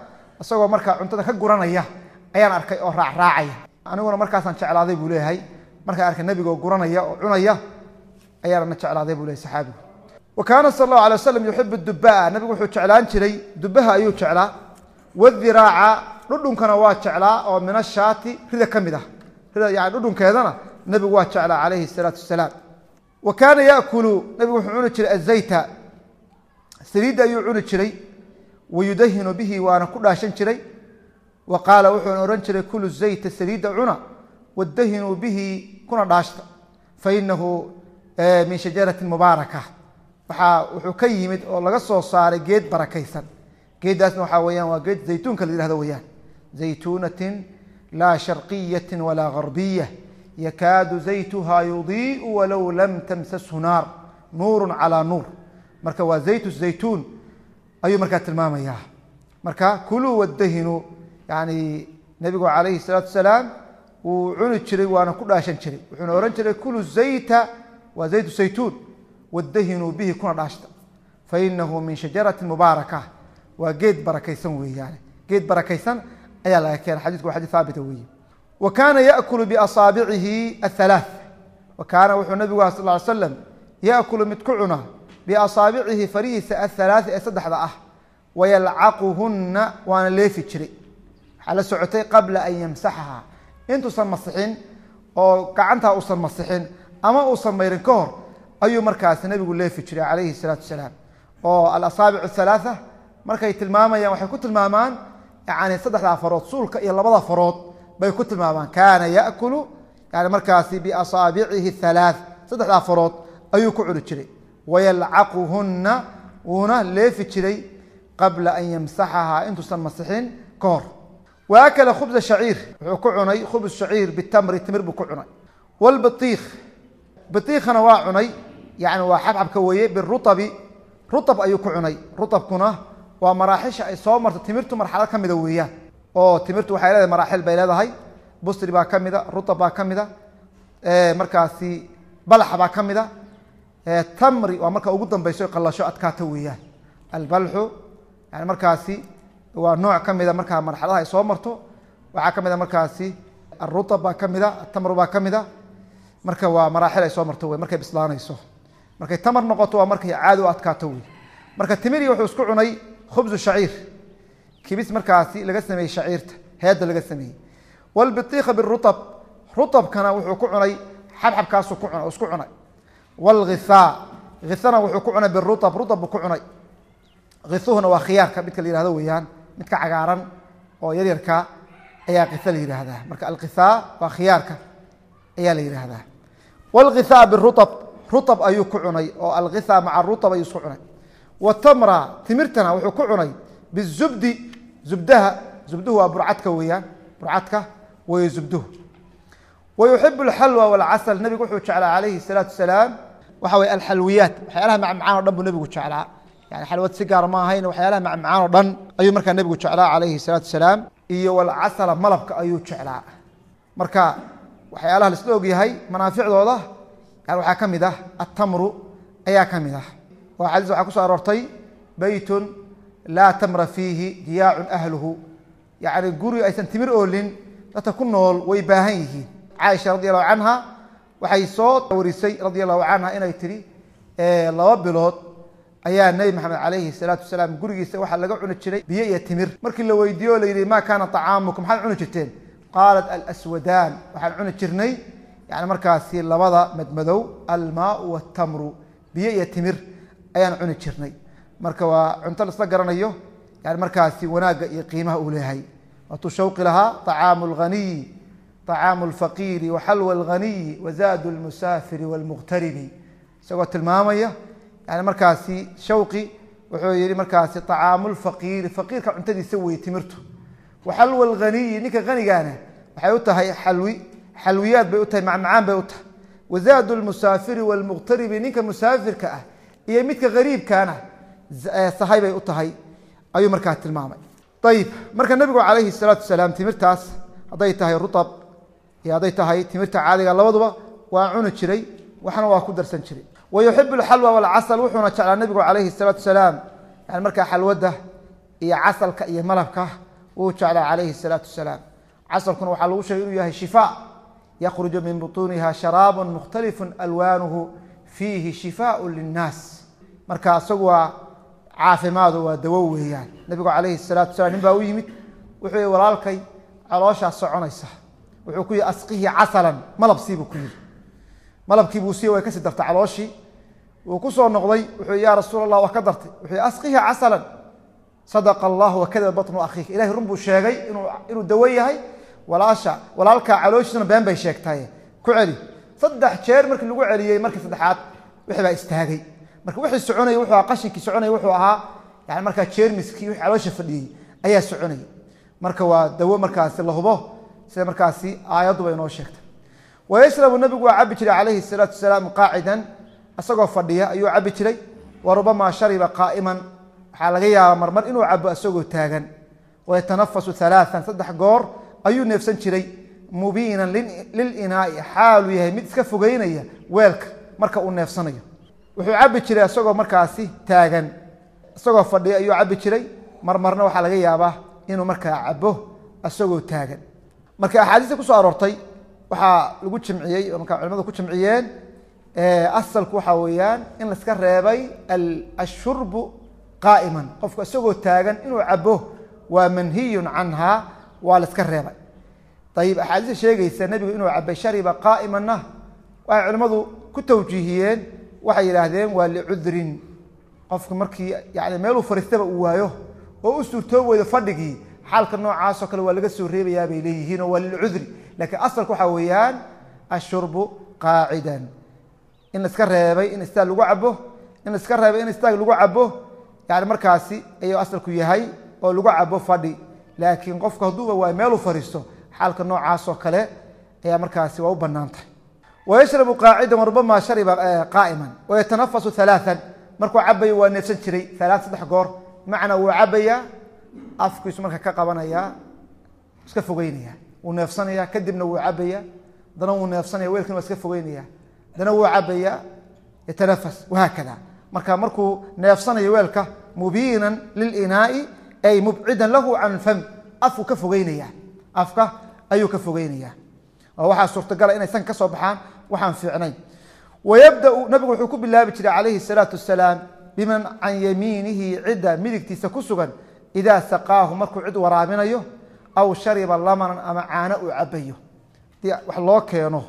isagoo markaa cuntada ka guranaya ayaan arkay oo raacraacaya aniguna markaasaan jeclaaday buu leeyahay markaan arkay nabiga guranaya oo cunaya ayaana jeclaaday buu leeyahay saxaabigu wa kaana sallallahu alayhi wasallam yuhibbu ad-dubbaa nabigu wuxuu jeclaan jiray dubbaha ayuu jeclaa wadiraaca dhudhunkana waa jeclaa oo min ashaati rida kamid ah rida yaani dhudhunkeedana nabigu waa jeclaa calayhi salaatu wasalaam wa kaana yaakulu nabigu wuxuu cuni jiray azayta saliidda ayuu cuni jiray wayudahinu bihi waana ku dhaashan jiray wa qaala wuxuuna ohan jiray kulu zayta saliidda cuna wadahinuu bihi kuna dhaashta fainahu min shajaratin mubaaraka wuxuu ka yimid oo laga soo saaray geed barakaysan geeddaasna waxaa weyaan waa geed zaytuunka la yihahdo weyaan zaytuunatin laa sharqiyatin walaa garbiya yakaadu zaytuhaa yudii'u walow lam tamsashu naar nuurun calaa nuur marka waa zaytu zaytuun ayuu markaa tilmaamayaa marka kuluu wadahinu yani nabigu calayhi salaatu wasalaam wuu cuni jiray waana ku dhaashan jiray wuxuuna ohan jiray kulu zayta waa zaytu zaytuun wadahinuu bihi kuna dhaashta fainahu min shajarati mubaaraka waa geed barakaysan weeyaan geed barakaysan ayaa laga keenay xadiisku waa xadiis haabita weeye wa kaana yaakulu biasaabicihi athalaath wa kaana wuxuu nabigu sal ly slam yaakulu mid ku cuna biasaabicihi farihiisa athalaath ee saddexda ah wayalcaquhunna waana leefi jiray waxaa la socotay qabla an yamsaxaha intuusan masixin oo gacantaa uusan masixin ama uusan mayrin ka hor ayuu markaasi nabigu leefi jiray calayhi salaatu wasalaam oo alasaabic athalaatha markay tilmaamayaan waxay ku tilmaamaan yani saddexdaa farood suulka iyo labada farood bay ku tilmaamaan kaana yaakulu yani markaasi biasaabicihi thalaath saddexdaa farood ayuu ku cuni jiray wayalcaquhunna wuuna leefi jiray qabla an yamsaxaha intuusan masixin ka hor wa akala khubza shaciir wuxuu ku cunay khubz shaciir bitamri timir buu ku cunay walbatiikh batiikhana waa cunay yani waa xabxabka weeye biruabi ruab ayuu ku cunay ruabkuna waa maraaxisha ay soo marto timirtu marxalad ka mida weeyaan oo timirtu waxay leedahay maraaxil bay leedahay busri baa ka mida ruab baa ka mida markaasi balaxa baa ka mida tamri waa marka ugu dambeyso qalasho adkaato weeyaan albalxu yani markaasi waa nooc ka mida markaa marxaladaha ay soo marto waxaa ka mida markaasi aruab baa ka mida atamru baa ka mida marka waa maraaxil ay soo marto wey markay bislaanayso markay tamar noqoto waa markay caadi u adkaato wey marka timiri wuxuu isku cunay khubzu shaciir kibis markaasi laga sameeyey shaciirta heedda laga sameeyey walbitiikha biruab ruabkana wuxuu ku cunay xabxabkaasu isku cunay walghisaa ghisana wuxuu ku cunay biruab ruab buu ku cunay gisuhuna waa khiyaarka midka la yihahdo weeyaan midka cagaaran oo yaryarka ayaa kisa la yihahdaa marka alghisaa waa khiyaarka ayaa la yihahdaa walghisaa biruab ruab ayuu ku cunay oo alghisaa maca ruab ayuu isku cunay watamra timirtana wuxuu ku cunay bizubdi zubdaha zubduhu waa burcadka weeyaan burcadka way zubduhu wayuxibu alxalwa walcasal nabigu wuxuu jeclaa calayhi salaatu wasalaam waxa weye alxalwiyaat waxyaalaha macmacaan o dhan buu nabigu jeclaa yani xalwad si gaar ma ahayn waxyaalaha macmacaan oo dhan ayuu markaa nabigu jeclaa calayhi salaatu wasalaam iyo walcasala malabka ayuu jeclaa marka waxyaalaha la isla ogyahay manaaficdooda yani waxaa ka mid ah atamru ayaa ka mid ah oo xadiis waxaa kuso aroortay beytun laa tamra fiihi jiyaacun ahluhu yani guri aysan timir oolin dadka ku nool way baahan yihiin caaisha radi allahu canha waxay soo warisay radi allahu canha inay tihi 2 bilood ayaa nebi maxamed calayhi salaatu wasalaam gurigiisa waxaa laga cuni jiray biyo iyo timir markii la weydiiyo la yidhi maa kaana طacaamukum maxaad cuni jirteen qaalat alaswadaan waxaan cuni jirnay yani markaasi labada madmadow almaau watamru biyo iyo timir ayaan cuni jirnay marka waa cunto laisla garanayo yani markaasi wanaagga iyo qiimaha uu leeyahay waatuu shawqi lahaa طacaamu اlghaniyi طacaamu اlfaqiiri waxalwa اlghaniyi wazaadu اlmusaafiri wاlmuqtaribi isagoo tilmaamaya yani markaasi shawqi wuxuu yihi markaasi طacaamu اlfaqiiri faqiirka cuntadiisa weye timirtu waxalwa اlghaniyi ninka hanigaana waxay u tahay xalwiyaad bay u tahay macmacaan bay u tahay wazaadu اlmusaafiri wاlmuqtaribi ninka musaafirka ah iyo midka gariibkaana sahay bay u tahay ayuu markaa tilmaamay ayib marka nabigu calayhi الsalaatu wasalaam timirtaas hadday tahay ruab iyo hadday tahay timirta caadiga labaduba waa cuni jiray waxna waa ku darsan jiray wayuxibu alxalwa walcasal wuxuuna jeclaa nabigu calayhi الsalaatu wasalaam yani markaa xalwada iyo casalka iyo malabka wuu jeclaa calayhi الsalaatu wasalaam. casalkuna waxaa lagu sheegay inuu yahay shifaa yakhruju min butuuniha sharaab mukhtalifu alwaanuhu fiihi shifaaء linnaas. marka isagu waa caafimaadu waa dawo weeyaan. nabigu calayhi الsalaatu wasalaam nin baa u yimid wuxuu yihi walaalkay calooshaas soconaysa, wuxuu ku yihi asqihi casalan, malab siibuu ku yihi. malabkii buu siiye way kasii dartay calooshii. wuu ku soo noqday wuxuu ya rasuul allah wax ka dartay. wuxuu yihi asqihi casalan sadaqa allah wakadaba batnu akhiika. ilahay run buu sheegay inuu dawo yahay. walaalkaa calooshiisuna been bay sheegtaye ku celi. 3 jeer markii lagu celiyey markii saddexaad wixii baa istaagay. marka wixii soconayay wuxuu ahaa qashinkii soconayay wuxuu ahaa yani markaa jeermiskii wixii caloosha fadhiyey ayaa soconayay. marka waa dawo markaasi la hubo sida markaasi aayaddu bay inoo sheegtay. wayashrabu nabigu waa cabi jiray calayhi الsalaatu wasalaam qaacidan, isagoo fadhiya ayuu cabi jiray. wa rubamaa shariba qaa'iman, waxaa laga yaabaa marmar inuu cabo isagoo taagan. wayatanafasu 3 3 goor ayuu neefsan jiray. mubiinan lilinaai, xaaluu yahay mid iska fogeynaya weelka marka uu neefsanayo. wuxuu cabi jiray isagoo markaasi taagan, isagoo fadhiya ayuu cabi jiray. marmarna waxaa laga yaabaa inuu markaa cabo isagoo taagan. marka axaadiista kusoo aroortay waxaa lagu jimciyey oo markaa culimadu ku jimciyeen asalku waxaa weeyaan in la iska reebay ashurbu qaa'iman. qofku isagoo taagan inuu cabo waa manhiyun canha, waa la iska reebay. ayib axaadiista sheegaysa nebigu inuu cabay shariba qaa'imanna waxay culimmadu ku tawjiihiyeen, waxay yidhaahdeen waa licudrin. qofku markii yani meeluu fariistaba uu waayo oo u suurtoob weydo fadhigii, xaalka noocaasoo kale waa laga soo reebayaa bay leeyihiin oo waa lilcudri. laakiin asalku waxaa weeyaan ashurbu qaacidan, in la iska reebay in istaag lagu cabo, in la iska reebay in istaag lagu cabo yani markaasi ayuu asalku yahay oo lagu cabo fadhi. laakiin qofku hadduuba waa meeluu fariisto, xaalka noocaasoo kale ayaa markaasi waa u banaan tahay. wayashrabu qaacidan warubama shariba qaa'iman. wayatanafasu 3 markuu cabayo waa neefsan jiray 3 goor. macnaa wuu cabayaa, afkiisu marka ka qabanayaa, iska fogeynaya, wuu neefsanaya, kadibna wuu cabaya, dana wuu neefsanaya, weelkina waa iska fogeynaya, dana wuu cabaya, yatanafas wahaakada. marka markuu neefsanayo weelka mubiinan lilinaai ay mubcidan lahu can fam, afku ka fogeynaya, afka ayuu ka fogeynaya. oo waxaa suurtagala inay san ka soo baxaan waxaan fiicnayn. wayabdau nabigu wuxuu ku bilaabi jiray calayhi الsalaatu wasalaam biman can yamiinihi cidda midigtiisa ku sugan idaa saqaahu markuu cid waraaminayo aw shariba lamanan ama caano uu cabayo. wax loo keeno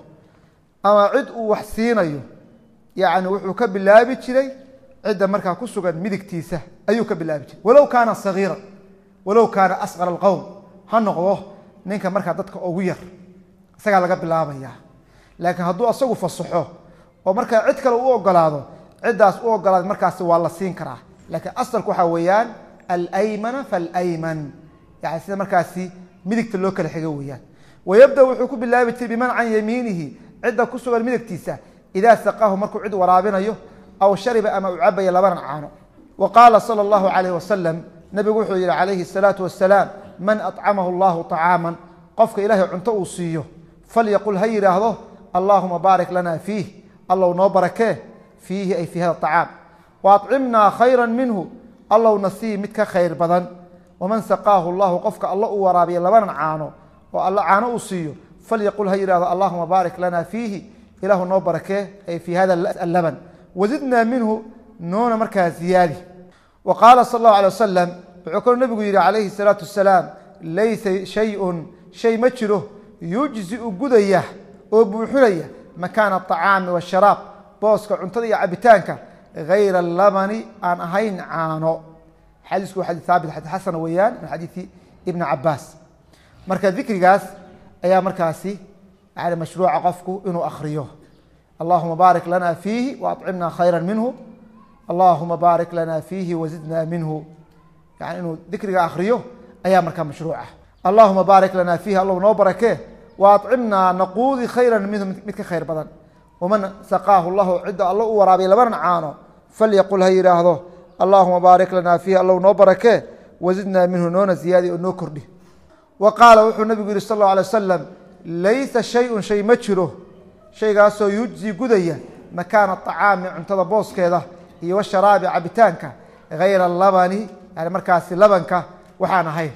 ama cid uu wax siinayo yani wuxuu ka bilaabi jiray cidda markaa ku sugan midigtiisa ayuu ka bilaabi jiray. walow kaana sagiira, walow kaana asqar alqowm, ha noqdo ninka markaa dadka ugu yar, isagaa laga bilaabaya. laakiin hadduu asagu fasaxo oo markaa cid kale u ogolaado, ciddaas u ogolaada markaasi waa la siin karaa. laakiin asalku waxaa weeyaan alaymana falayman, yani sida markaasi midigta loo kala xigo weeyaan. wayabda wuxuu ku bilaabi jiray biman can yamiinihi cidda ku sugan midigtiisa idaa saqaahu markuu cid waraabinayo aw shariba ama uu cabaya labanan caano. wa qaala sala allahu calayh wasalam, nabigu wuxuu yihi calayhi الsalaatu wasalaam man acamahu allahu طacaaman, qofka ilaahay cunto uu siiyo falyaqul ha yidhaahdo allahuma baarik lana fiih, allow noo barakee, fiihi ay fi hada طacaam. waacimnaa khayra minhu, allowna sii mid ka khayr badan. waman saqaahu llahu, qofka alla uu waraabiya labanan caano oo alla caano uu siiyo falyaqul ha yidhahdo allahuma baarik lana fiihi, ilaahu noo barakee ay fi hada allaban. wazidnaa minhu, noona markaa ziyaadi. wa qaala sal اllahu alay wasalam, wuxuu kaloo nabigu yihi calayhi الsalaatu wasalaam laysa shayun shay ma jiro yujziu gudaya oo buuxinaya makaana aطacaami washaraab, booska cuntada iyo cabitaanka, gayra labani aan ahayn caano. xadiisku waa xadiis haabit, xadiis xasana weeyaan min xadiisi ibni cabaas. marka dikrigaas ayaa markaasi yani mashruuca qofku inuu akriyo allahuma baarik lana fiihi waacimna khayra minhu, allahuma baarik lana fiihi wazidna minhu, yani inuu dikriga akriyo ayaa markaa mashruuca. allahuma baarik lana fiihi, allow noo barakee, waacimnaa naquudi khayra minhu, mid ka khayr badan. waman saqaahu llahu, cidda allo u waraabiya labanan caano falyaqul ha yidhaahdo allahuma baarik lana fiihi, allow noo barakee, wazidnaa minhu, noona ziyaadi oo noo kordhi. wa qaala wuxuu nabigu yihi sal اlه alay wasalam laysa shayun shay ma jiro, shaygaasoo yujzi gudaya makaana aطacaami, cuntada booskeeda, iyo washaraabi cabitaanka, gayra labani, yani markaasi labanka waxaan ahayn.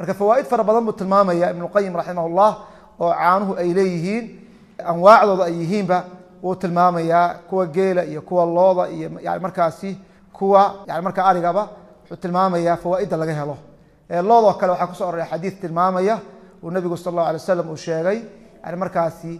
marka fawaa'id fara badan buu tilmaamaya ibnu qayim raximahullah oo caanuhu ay leeyihiin anwaacdooda ay yihiinba wuu tilmaamayaa kuwa geela iyo kuwa looda iyo yani markaasi kuwa yani markaa arigaba wuxuu tilmaamayaa fawaa'idda laga helo loodoo kale waxaa kusoo aroray xadiid tilmaamaya uu nabigu sal allahu alay wasalam uu sheegay yani markaasi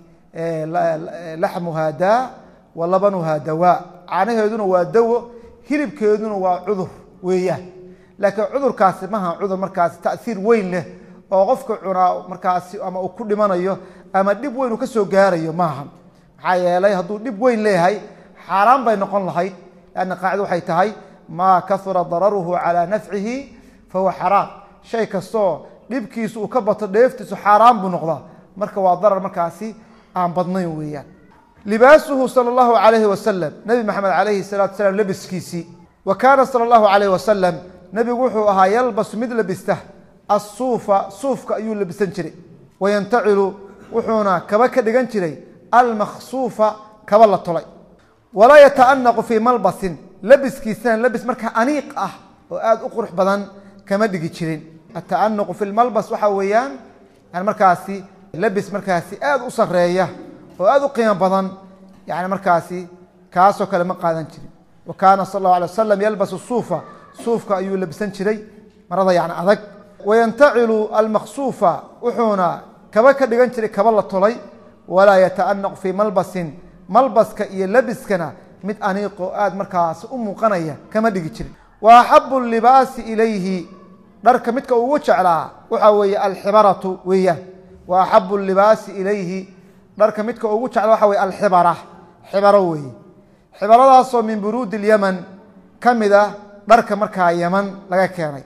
laxmuhaa daa wa labanuhaa dawaa, caanaheeduna waa dawo, hilibkeeduna waa cudur weeyaan. laakiin cudurkaasi maha cudur markaasi ta'hiir weyn leh oo qofka cunaa markaasi ama uu ku dhimanayo ama dhib weyn uu ka soo gaarayo maaha. maxaa yeelay hadduu dhib weyn leeyahay xaaraan bay noqon lahayd, lanna qaacida waxay tahay maa kahura dararuhu calaa nafcihi fahuwa xaraam. shay kastoo dhibkiisu uu ka bato dheeftiisu xaaraan buu noqdaa, marka waa darar markaasi aan badnayn weeyaan. libaasuhu sala allahu calayhi wasalam, nabi maxamed calayhi salaatu wasalaam labiskiisii, wa kaana sala allahu calayhi wasalam nabigu wuxuu ahaa yalbasu mid labista asuufa, suufka ayuu labisan jiray, wayantacilu wuxuuna kaba ka dhigan jiray almakhsuufa, kaba la tolay. walaa yataanaqu fii malbasin, labiskiisana labis markaa aniiq ah oo aada u qurux badan kama dhigi jirin. ataanuqu fi lmalbas waxaa weeyaan yani markaasi labis markaasi aada u sareeya oo aada u qiimo badan, yani markaasi kaasoo kale ma qaadan jirin. wa kaana sal allahu alay wasalam yalbasu suufa, suufka ayuu labisan jiray, marada yani adag. wayantacilu almakhsuufa, wuxuuna kaba ka dhigan jiray kaba la tolay. walaa yataanaqu fii malbasin, malbaska iyo labiskana mid aniiqo aada markaas u muuqanaya kama dhigi jirin. wa axabu libaasi ilayhi, dharka midka ugu jeclaa waxaa weeye alxibaratu weeyaan. wa axabu libaasi ilayhi, dharka midka ugu jeclaa waxa weye alxibara, xibaro weeye. xibaradaasoo min buruudi lyaman ka mid a dharka markaa yaman laga keenay.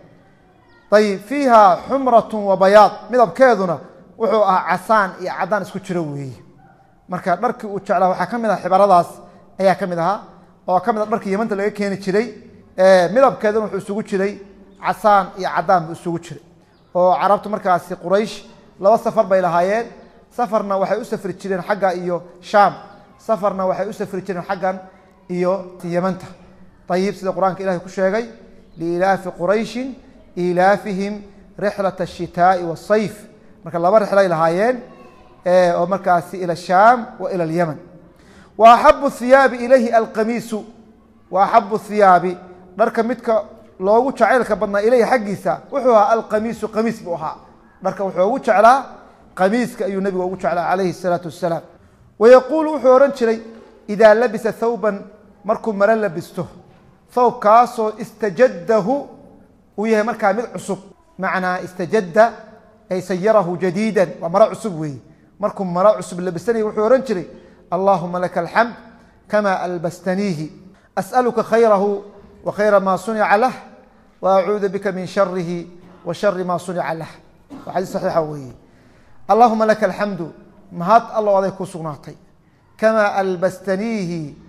ayib fiiha xumratu wa bayaad, midabkeeduna wuxuu ahaa casaan iyo caddaan isku jiro weeye. marka dharkii uu jeclaa waxaa ka mid ah xibaradaas ayaa ka mid ahaa, oo ka mid a dharkii yamanta laga keeni jiray. midabkeeduna wuxuu isugu jiray casaan iyo caddaan buu isugu jiray. oo carabtu markaasi quraysh laba safar bay lahaayeen, safarna waxay u safri jireen xagga iyo shaam, safarna waxay u safri jireen xaggan iyo yamanta. ayib sida qur-aanka ilahay ku sheegay liilaafi qurayshin ilaafihim rixlat ashitaa'i wasayf, marka laba rixlay lahaayeen oo markaasi ila shaam wa ila alyaman. wa axabu hiyaabi ilayhi alqamiisu, wa axabu hiyaabi, dharka midka loogu jacaylka badnaa ilayhi xaggiisa wuxuu ahaa alqamiisu, qamiis buu ahaa. dharka wuxuu ugu jeclaa qamiiska ayuu nabiga ugu jeclaa calayhi salaatu wasalaam. wayaquulu wuxuu ohan jiray idaa labisa thawban, markuu maro labisto, thawbkaasoo istajadahu uu yahay markaa mid cusub. macnaa istajada ay sayarahu jadiidan, waa maro cusub weeye. markuu maro cusub labisanaya wuxuu ohan jiray allahuma laka alxamd kama albastaniihi, as'aluka khayrahu wa khayra maa sunica lah, wa acuudu bika min sharihi wa shari maa sunica lah. waa xadiis saxiixa weeye. allahuma laka alxamdu, mahad allow aday ku sugnaatay, kamaa albastaniihi,